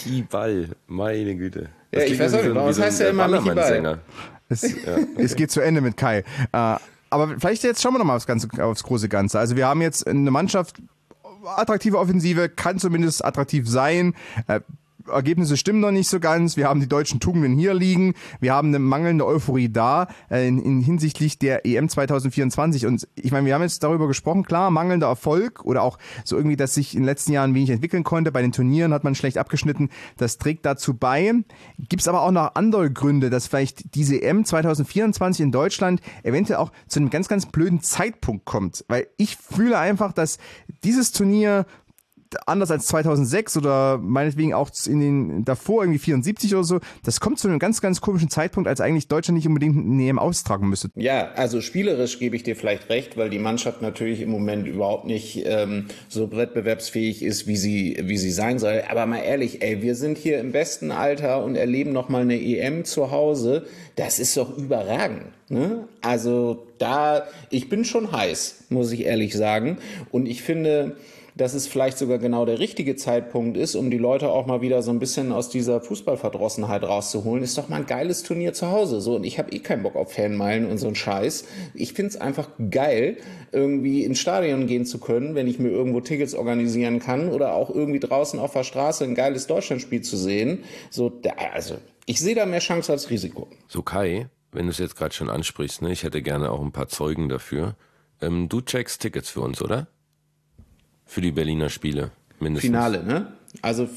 meine Güte. Das ich weiß auch nicht, warum heißt er immer Michi Ball? Es geht zu Ende mit Kai. Aber vielleicht jetzt schauen wir nochmal aufs große Ganze. Also wir haben jetzt eine Mannschaft, attraktive Offensive, kann zumindest attraktiv sein. Ergebnisse stimmen noch nicht so ganz. Wir haben die deutschen Tugenden hier liegen. Wir haben eine mangelnde Euphorie da in hinsichtlich der EM 2024. Und ich meine, wir haben jetzt darüber gesprochen, klar, mangelnder Erfolg oder auch so irgendwie, dass sich in den letzten Jahren wenig entwickeln konnte. Bei den Turnieren hat man schlecht abgeschnitten. Das trägt dazu bei. Gibt es aber auch noch andere Gründe, dass vielleicht diese EM 2024 in Deutschland eventuell auch zu einem ganz, ganz blöden Zeitpunkt kommt. Weil ich fühle einfach, dass dieses Turnier anders als 2006 oder meinetwegen auch in den davor irgendwie 74 oder so, das kommt zu einem ganz, ganz komischen Zeitpunkt, als eigentlich Deutschland nicht unbedingt eine EM austragen müsste. Ja, also spielerisch gebe ich dir vielleicht recht, weil die Mannschaft natürlich im Moment überhaupt nicht so wettbewerbsfähig ist, wie sie sein soll. Aber mal ehrlich, wir sind hier im besten Alter und erleben nochmal eine EM zu Hause. Das ist doch überragend. Ne? Also ich bin schon heiß, muss ich ehrlich sagen. Und ich finde, dass es vielleicht sogar genau der richtige Zeitpunkt ist, um die Leute auch mal wieder so ein bisschen aus dieser Fußballverdrossenheit rauszuholen. Ist doch mal ein geiles Turnier zu Hause. So, und ich habe keinen Bock auf Fanmeilen und so einen Scheiß. Ich find's einfach geil, irgendwie ins Stadion gehen zu können, wenn ich mir irgendwo Tickets organisieren kann oder auch irgendwie draußen auf der Straße ein geiles Deutschlandspiel zu sehen. So, also ich sehe da mehr Chance als Risiko. So Kai, wenn du es jetzt gerade schon ansprichst, ne, ich hätte gerne auch ein paar Zeugen dafür. Du checkst Tickets für uns, oder? Für die Berliner Spiele, mindestens. Finale, ne? Also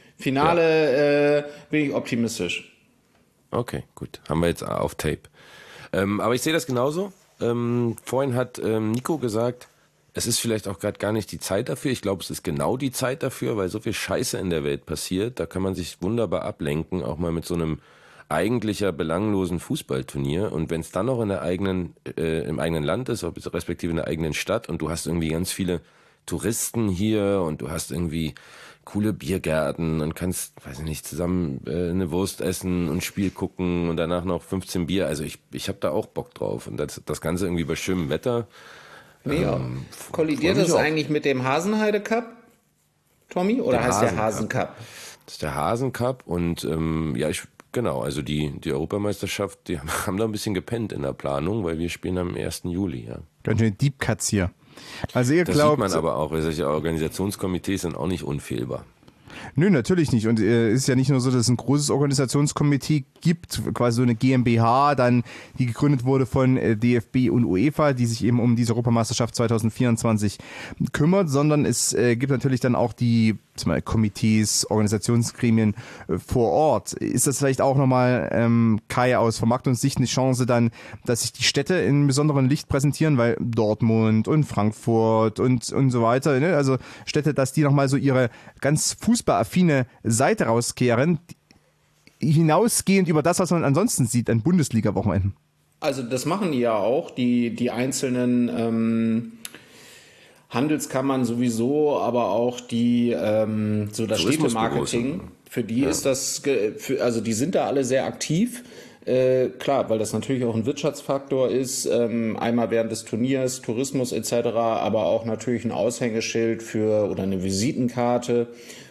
Finale bin ich optimistisch. Okay, gut. Haben wir jetzt auf Tape. Aber ich sehe das genauso. Vorhin hat Nico gesagt, es ist vielleicht auch gerade gar nicht die Zeit dafür. Ich glaube, es ist genau die Zeit dafür, weil so viel Scheiße in der Welt passiert. Da kann man sich wunderbar ablenken, auch mal mit so einem eigentlicher belanglosen Fußballturnier. Und wenn es dann noch im eigenen Land ist, respektive in der eigenen Stadt, und du hast irgendwie ganz viele Touristen hier und du hast irgendwie coole Biergärten und kannst, weiß ich nicht, zusammen eine Wurst essen und Spiel gucken und danach noch 15 Bier. Also ich habe da auch Bock drauf. Und das Ganze irgendwie bei schönem Wetter. Ja. Kollidiert das eigentlich mit dem Hasenheide Cup, Tommy? Oder heißt der Hasencup? Das ist der Hasencup und genau, also die Europameisterschaft, die haben da ein bisschen gepennt in der Planung, weil wir spielen am 1. Juli. Ja. Ganz schön Deep Cuts hier. Also ihr das glaubt, sieht man aber auch, solche Organisationskomitees sind auch nicht unfehlbar. Nö, natürlich nicht. Und es ist ja nicht nur so, dass es ein großes Organisationskomitee gibt, quasi so eine GmbH, dann die gegründet wurde von DFB und UEFA, die sich eben um diese Europameisterschaft 2024 kümmert, sondern es gibt natürlich dann auch die Komitees, Organisationsgremien vor Ort. Ist das vielleicht auch nochmal, Kai, aus Vermarktungssicht eine Chance dann, dass sich die Städte in besonderem Licht präsentieren, weil Dortmund und Frankfurt und so weiter, ne? Also Städte, dass die nochmal so ihre ganz fußballaffine Seite rauskehren, hinausgehend über das, was man ansonsten sieht an Bundesliga-Wochenenden. Also das machen die ja auch, die einzelnen Handelskammern sowieso, aber auch die so das Städtemarketing. Für die ist das, also die sind da alle sehr aktiv. Klar, weil das natürlich auch ein Wirtschaftsfaktor ist, einmal während des Turniers, Tourismus etc., aber auch natürlich ein Aushängeschild oder eine Visitenkarte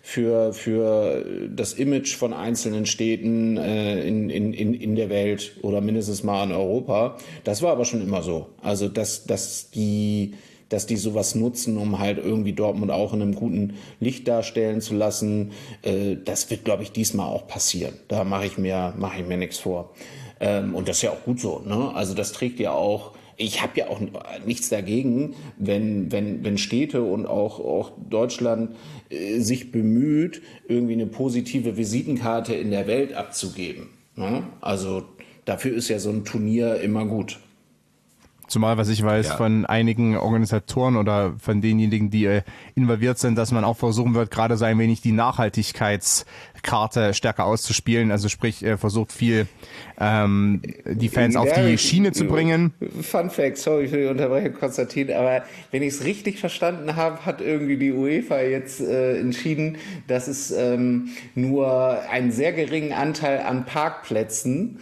für das Image von einzelnen Städten in der Welt oder mindestens mal in Europa. Das war aber schon immer so. Also dass die sowas nutzen, um halt irgendwie Dortmund auch in einem guten Licht darstellen zu lassen. Das wird, glaube ich, diesmal auch passieren. Da mache ich mir nichts vor. Und das ist ja auch gut so, ne? Also das trägt ja auch, ich habe ja auch nichts dagegen, wenn Städte und auch Deutschland sich bemüht, irgendwie eine positive Visitenkarte in der Welt abzugeben, ne? Also dafür ist ja so ein Turnier immer gut. Zumal, was ich weiß, von einigen Organisatoren oder von denjenigen, die involviert sind, dass man auch versuchen wird, gerade so ein wenig die Nachhaltigkeitskarte stärker auszuspielen. Also sprich, versucht viel die Fans auf die Schiene zu bringen. Fun Fact, sorry für die Unterbrechung, Konstantin, aber wenn ich es richtig verstanden habe, hat irgendwie die UEFA jetzt entschieden, dass es nur einen sehr geringen Anteil an Parkplätzen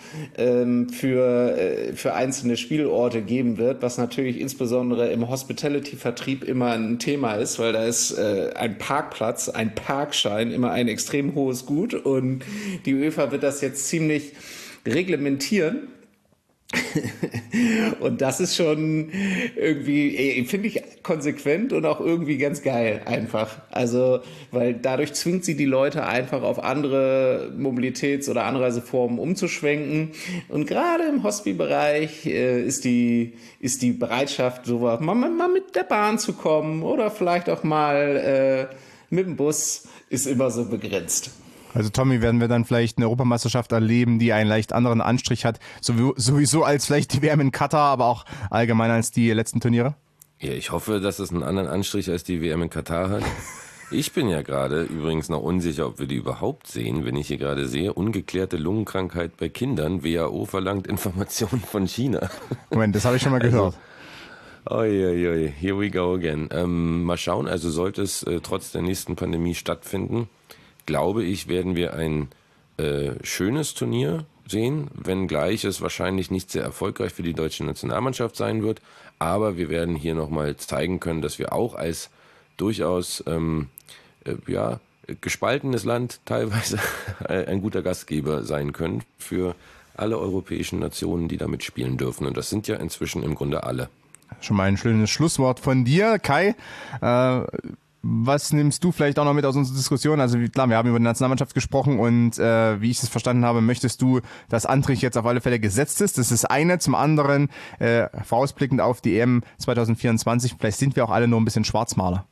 für einzelne Spielorte geben wird, was natürlich insbesondere im Hospitality-Vertrieb immer ein Thema ist, weil da ist ein Parkplatz, ein Parkschein immer ein extrem hohes Gut und die UEFA wird das jetzt ziemlich reglementieren. Und das ist schon irgendwie, finde ich, konsequent und auch irgendwie ganz geil einfach. Also, weil dadurch zwingt sie die Leute einfach auf andere Mobilitäts- oder Anreiseformen umzuschwenken. Und gerade im Hospi-Bereich ist die Bereitschaft, sowas mal mit der Bahn zu kommen oder vielleicht auch mal mit dem Bus, ist immer so begrenzt. Also Tommy, werden wir dann vielleicht eine Europameisterschaft erleben, die einen leicht anderen Anstrich hat, sowieso als vielleicht die WM in Katar, aber auch allgemein als die letzten Turniere? Ja, ich hoffe, dass es einen anderen Anstrich als die WM in Katar hat. Ich bin ja gerade übrigens noch unsicher, ob wir die überhaupt sehen, wenn ich hier gerade sehe, ungeklärte Lungenkrankheit bei Kindern, WHO verlangt Informationen von China. Moment, das habe ich schon mal gehört. Oi, here we go again. Mal schauen, also sollte es trotz der nächsten Pandemie stattfinden, glaube ich, werden wir ein schönes Turnier sehen, wenngleich es wahrscheinlich nicht sehr erfolgreich für die deutsche Nationalmannschaft sein wird. Aber wir werden hier nochmal zeigen können, dass wir auch als durchaus gespaltenes Land teilweise ein guter Gastgeber sein können für alle europäischen Nationen, die da mitspielen dürfen. Und das sind ja inzwischen im Grunde alle. Schon mal ein schönes Schlusswort von dir, Kai. Was nimmst du vielleicht auch noch mit aus unserer Diskussion? Also klar, wir haben über die Nationalmannschaft gesprochen und wie ich es verstanden habe, möchtest du, dass Antrich jetzt auf alle Fälle gesetzt ist. Das ist eine. Zum anderen, vorausblickend auf die EM 2024, vielleicht sind wir auch alle nur ein bisschen Schwarzmaler.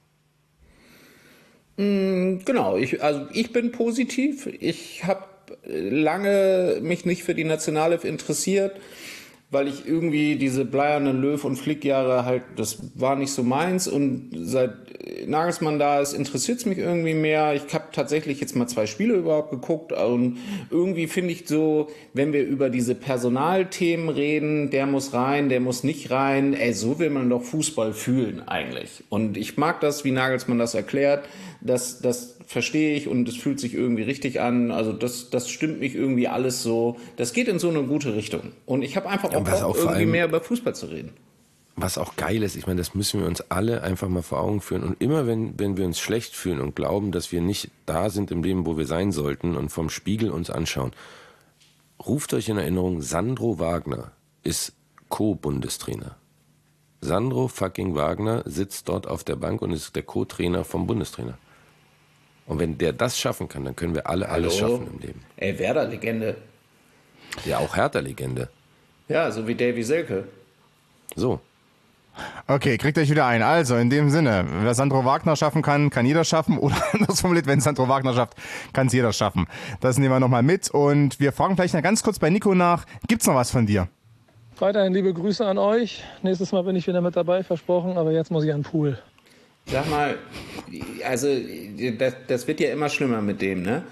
Genau, ich bin positiv. Ich habe lange mich nicht für die Nationalelf interessiert, weil ich irgendwie diese bleiernen Löw- und Flick-Jahre halt, das war nicht so meins und seit Nagelsmann da ist, interessiert es mich irgendwie mehr. Ich habe tatsächlich jetzt mal 2 Spiele überhaupt geguckt und irgendwie finde ich so, wenn wir über diese Personalthemen reden, der muss rein, der muss nicht rein, so will man doch Fußball fühlen eigentlich. Und ich mag das, wie Nagelsmann das erklärt, das verstehe ich und es fühlt sich irgendwie richtig an. Also das stimmt mich irgendwie alles so. Das geht in so eine gute Richtung. Und ich habe einfach auch Bock, irgendwie mehr über Fußball zu reden. Was auch geil ist, ich meine, das müssen wir uns alle einfach mal vor Augen führen. Und immer wenn wir uns schlecht fühlen und glauben, dass wir nicht da sind im Leben, wo wir sein sollten und vom Spiegel uns anschauen, ruft euch in Erinnerung, Sandro Wagner ist Co-Bundestrainer. Sandro fucking Wagner sitzt dort auf der Bank und ist der Co-Trainer vom Bundestrainer. Und wenn der das schaffen kann, dann können wir alle alles schaffen im Leben. Werder-Legende. Ja, auch Hertha-Legende. Ja, so wie Davy Selke. So. Okay, kriegt euch wieder ein. Also, in dem Sinne, wer Sandro Wagner schaffen kann, kann jeder schaffen. Oder anders formuliert, wenn Sandro Wagner schafft, kann es jeder schaffen. Das nehmen wir nochmal mit. Und wir fragen vielleicht noch ganz kurz bei Nico nach. Gibt's noch was von dir? Weiterhin liebe Grüße an euch. Nächstes Mal bin ich wieder mit dabei, versprochen. Aber jetzt muss ich an den Pool. Sag mal, also das wird ja immer schlimmer mit dem, ne?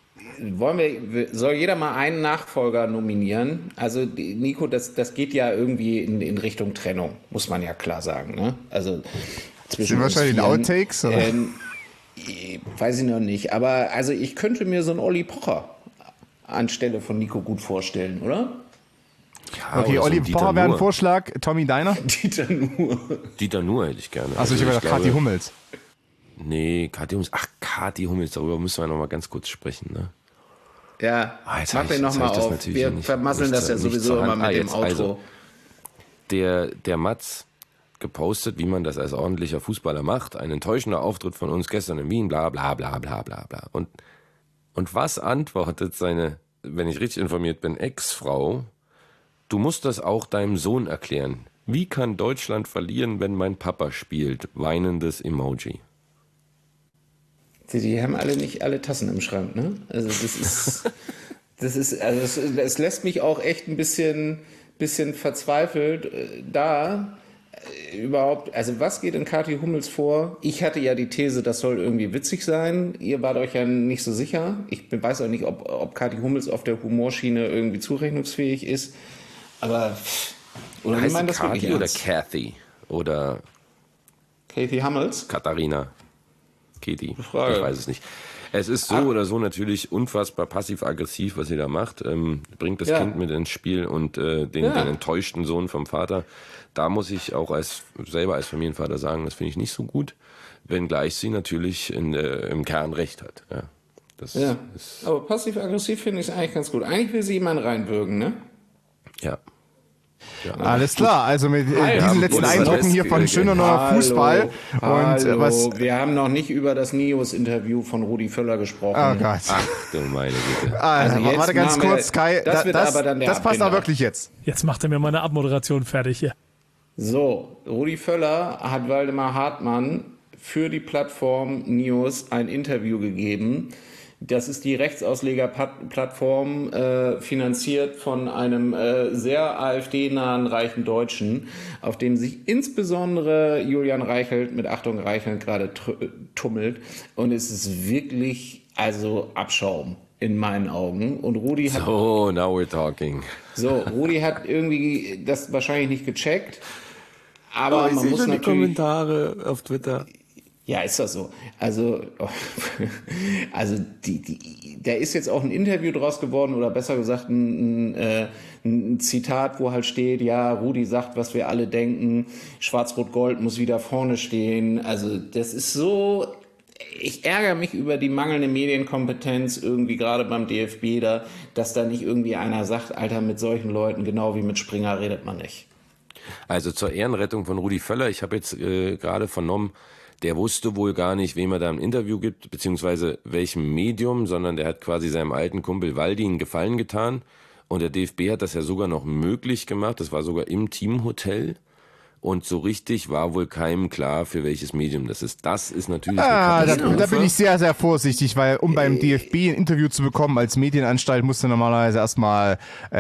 Soll jeder mal einen Nachfolger nominieren? Also Nico, das geht ja irgendwie in Richtung Trennung, muss man ja klar sagen, ne? Also zwischen wahrscheinlich Outtakes, oder? Weiß ich noch nicht, aber also ich könnte mir so einen Olli Pocher anstelle von Nico gut vorstellen, oder? Ja, okay, Olli Pocher wäre ein Vorschlag. Tommy, deiner? Dieter Nuhr hätte ich gerne. Also ich habe gedacht, Kathi Hummels. Nee, Kathi Hummels. Ach, Kathi Hummels, darüber müssen wir noch mal ganz kurz sprechen, ne? Ja, mach den nochmal auf. Wir vermasseln das ja sowieso immer mit dem Outro. Also, der Mats gepostet, wie man das als ordentlicher Fußballer macht. Ein enttäuschender Auftritt von uns gestern in Wien, bla bla bla bla bla bla. Und was antwortet seine, wenn ich richtig informiert bin, Ex-Frau? Du musst das auch deinem Sohn erklären. Wie kann Deutschland verlieren, wenn mein Papa spielt? Weinendes Emoji. Die haben alle nicht alle Tassen im Schrank, ne? Also das lässt mich auch echt ein bisschen bisschen verzweifelt überhaupt, also was geht in Kathi Hummels vor? Ich hatte ja die These, das soll irgendwie witzig sein. Ihr wart euch ja nicht so sicher. Ich weiß auch nicht, ob Kathi Hummels auf der Humorschiene irgendwie zurechnungsfähig ist. Aber, oder heißt das Kathi oder Kathy? Oder Kathi Hummels? Katharina. Kathi. Frage. Ich weiß es nicht. Es ist so oder so natürlich unfassbar passiv-aggressiv, was sie da macht. Bringt das Kind mit ins Spiel und den enttäuschten Sohn vom Vater. Da muss ich auch selber als Familienvater sagen, das finde ich nicht so gut, wenngleich sie natürlich im Kern recht hat. Ja, ist aber passiv-aggressiv finde ich es eigentlich ganz gut. Eigentlich will sie jemanden reinwürgen, ne? Ja. Alles klar, also mit diesen letzten Eindrücken hier von schöner neuer Fußball. Wir haben noch nicht über das NIOS-Interview von Rudi Völler gesprochen. Oh Gott. Ach du meine Güte. Also warte ganz kurz, Kai, das passt da wirklich jetzt. Jetzt macht er mir meine Abmoderation fertig hier. So, Rudi Völler hat Waldemar Hartmann für die Plattform NIOS ein Interview gegeben. Das ist die Rechtsauslegerplattform, finanziert von einem sehr AfD-nahen reichen Deutschen, auf dem sich insbesondere Julian Reichelt, mit Achtung Reichelt, gerade tummelt. Und es ist wirklich, also Abschaum in meinen Augen. Und Rudi hat... So, now we're talking. So, Rudi hat irgendwie das wahrscheinlich nicht gecheckt. Aber man muss natürlich... die Kommentare auf Twitter... Ja, ist das so. Also da ist jetzt auch ein Interview draus geworden oder besser gesagt ein Zitat, wo halt steht, ja, Rudi sagt, was wir alle denken, Schwarz-Rot-Gold muss wieder vorne stehen. Also das ist so, ich ärgere mich über die mangelnde Medienkompetenz irgendwie gerade beim DFB da, dass da nicht irgendwie einer sagt, Alter, mit solchen Leuten, genau wie mit Springer redet man nicht. Also zur Ehrenrettung von Rudi Völler, ich habe jetzt gerade vernommen, der wusste wohl gar nicht, wem er da ein Interview gibt, beziehungsweise welchem Medium, sondern der hat quasi seinem alten Kumpel Waldi einen Gefallen getan. Und der DFB hat das ja sogar noch möglich gemacht. Das war sogar im Teamhotel. Und so richtig war wohl keinem klar, für welches Medium das ist. Das ist natürlich eine Katastrophe. Da bin ich sehr, sehr vorsichtig, weil um beim DFB ein Interview zu bekommen als Medienanstalt musst du normalerweise erstmal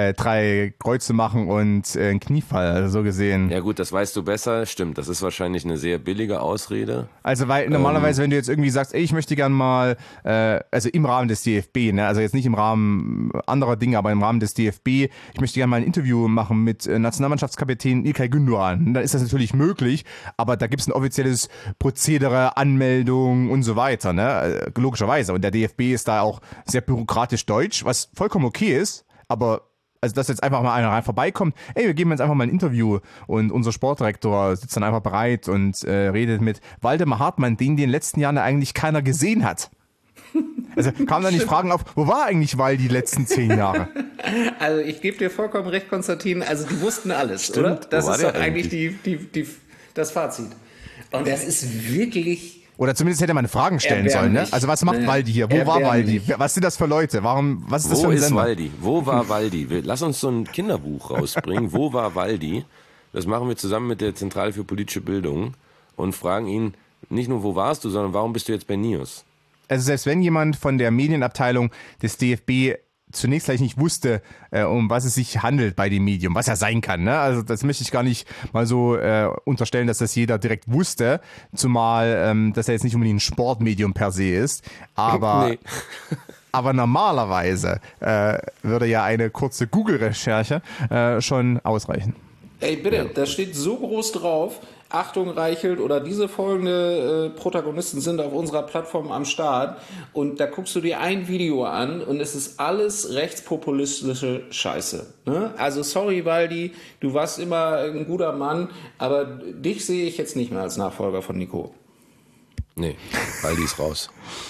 3 Kreuze machen und einen Kniefall, also so gesehen. Ja gut, das weißt du besser. Stimmt, das ist wahrscheinlich eine sehr billige Ausrede. Also weil normalerweise, wenn du jetzt irgendwie sagst, ey, ich möchte gern mal, also im Rahmen des DFB, ne, also jetzt nicht im Rahmen anderer Dinge, aber im Rahmen des DFB, ich möchte gern mal ein Interview machen mit Nationalmannschaftskapitän İlkay Gündoğan. Da ist das natürlich möglich, aber da gibt es ein offizielles Prozedere, Anmeldung und so weiter, ne? Logischerweise. Und der DFB ist da auch sehr bürokratisch deutsch, was vollkommen okay ist, aber also dass jetzt einfach mal einer rein vorbeikommt, ey, wir geben jetzt einfach mal ein Interview und unser Sportdirektor sitzt dann einfach bereit und redet mit Waldemar Hartmann, den in den letzten Jahren eigentlich keiner gesehen hat. Also kamen da nicht Fragen auf, wo war eigentlich Waldi die letzten 10 Jahre? Also ich gebe dir vollkommen recht, Konstantin, also die wussten alles, stimmt, oder? Das ist doch eigentlich das Fazit. Und das ist wirklich... Oder zumindest hätte man Fragen stellen sollen, ne? Also was macht Waldi hier? Wo war Waldi? Was sind das für Leute? Was ist das für ein Sender? Wo ist Waldi? Wo war Waldi? Lass uns so ein Kinderbuch rausbringen. Wo war Waldi? Das machen wir zusammen mit der Zentrale für politische Bildung und fragen ihn nicht nur, wo warst du, sondern warum bist du jetzt bei NIOS? Also selbst wenn jemand von der Medienabteilung des DFB zunächst gleich nicht wusste, um was es sich handelt bei dem Medium, was ja sein kann, ne? Also das möchte ich gar nicht mal so unterstellen, dass das jeder direkt wusste, zumal dass er jetzt nicht unbedingt ein Sportmedium per se ist, aber nee. Aber normalerweise würde ja eine kurze Google-Recherche schon ausreichen. Ey, bitte, da steht so groß drauf, Achtung Reichelt oder diese folgende Protagonisten sind auf unserer Plattform am Start und da guckst du dir ein Video an und es ist alles rechtspopulistische Scheiße. Ne? Also sorry Waldi, du warst immer ein guter Mann, aber dich sehe ich jetzt nicht mehr als Nachfolger von Nico. Nee, Waldi ist raus.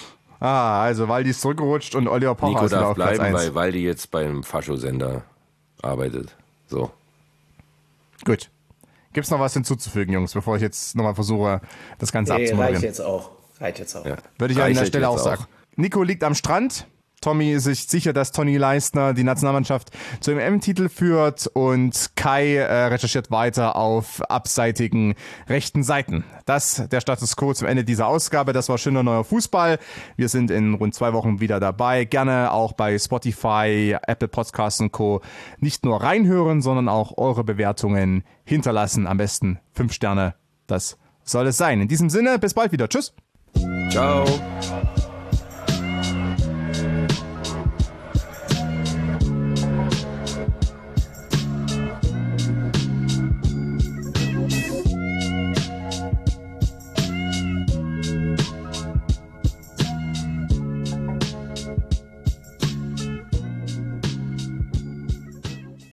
Also Waldi ist zurückgerutscht und Oliver Pocher Nico ist darf auf Platz bleiben, 1. weil Waldi jetzt beim Fascho-Sender arbeitet. So. Gut. Gibt's noch was hinzuzufügen, Jungs, bevor ich jetzt nochmal versuche, das Ganze abzumoderieren? Reicht jetzt auch. Ja. Würde ich an der Stelle auch sagen. Nico liegt am Strand, Tommy ist sich sicher, dass Toni Leistner die Nationalmannschaft zum EM-Titel führt und Kai recherchiert weiter auf abseitigen rechten Seiten. Das der Status Quo zum Ende dieser Ausgabe. Das war schöner neuer Fußball. Wir sind in rund 2 Wochen wieder dabei. Gerne auch bei Spotify, Apple Podcasts und Co. nicht nur reinhören, sondern auch eure Bewertungen hinterlassen. Am besten 5 Sterne. Das soll es sein. In diesem Sinne, bis bald wieder. Tschüss. Ciao.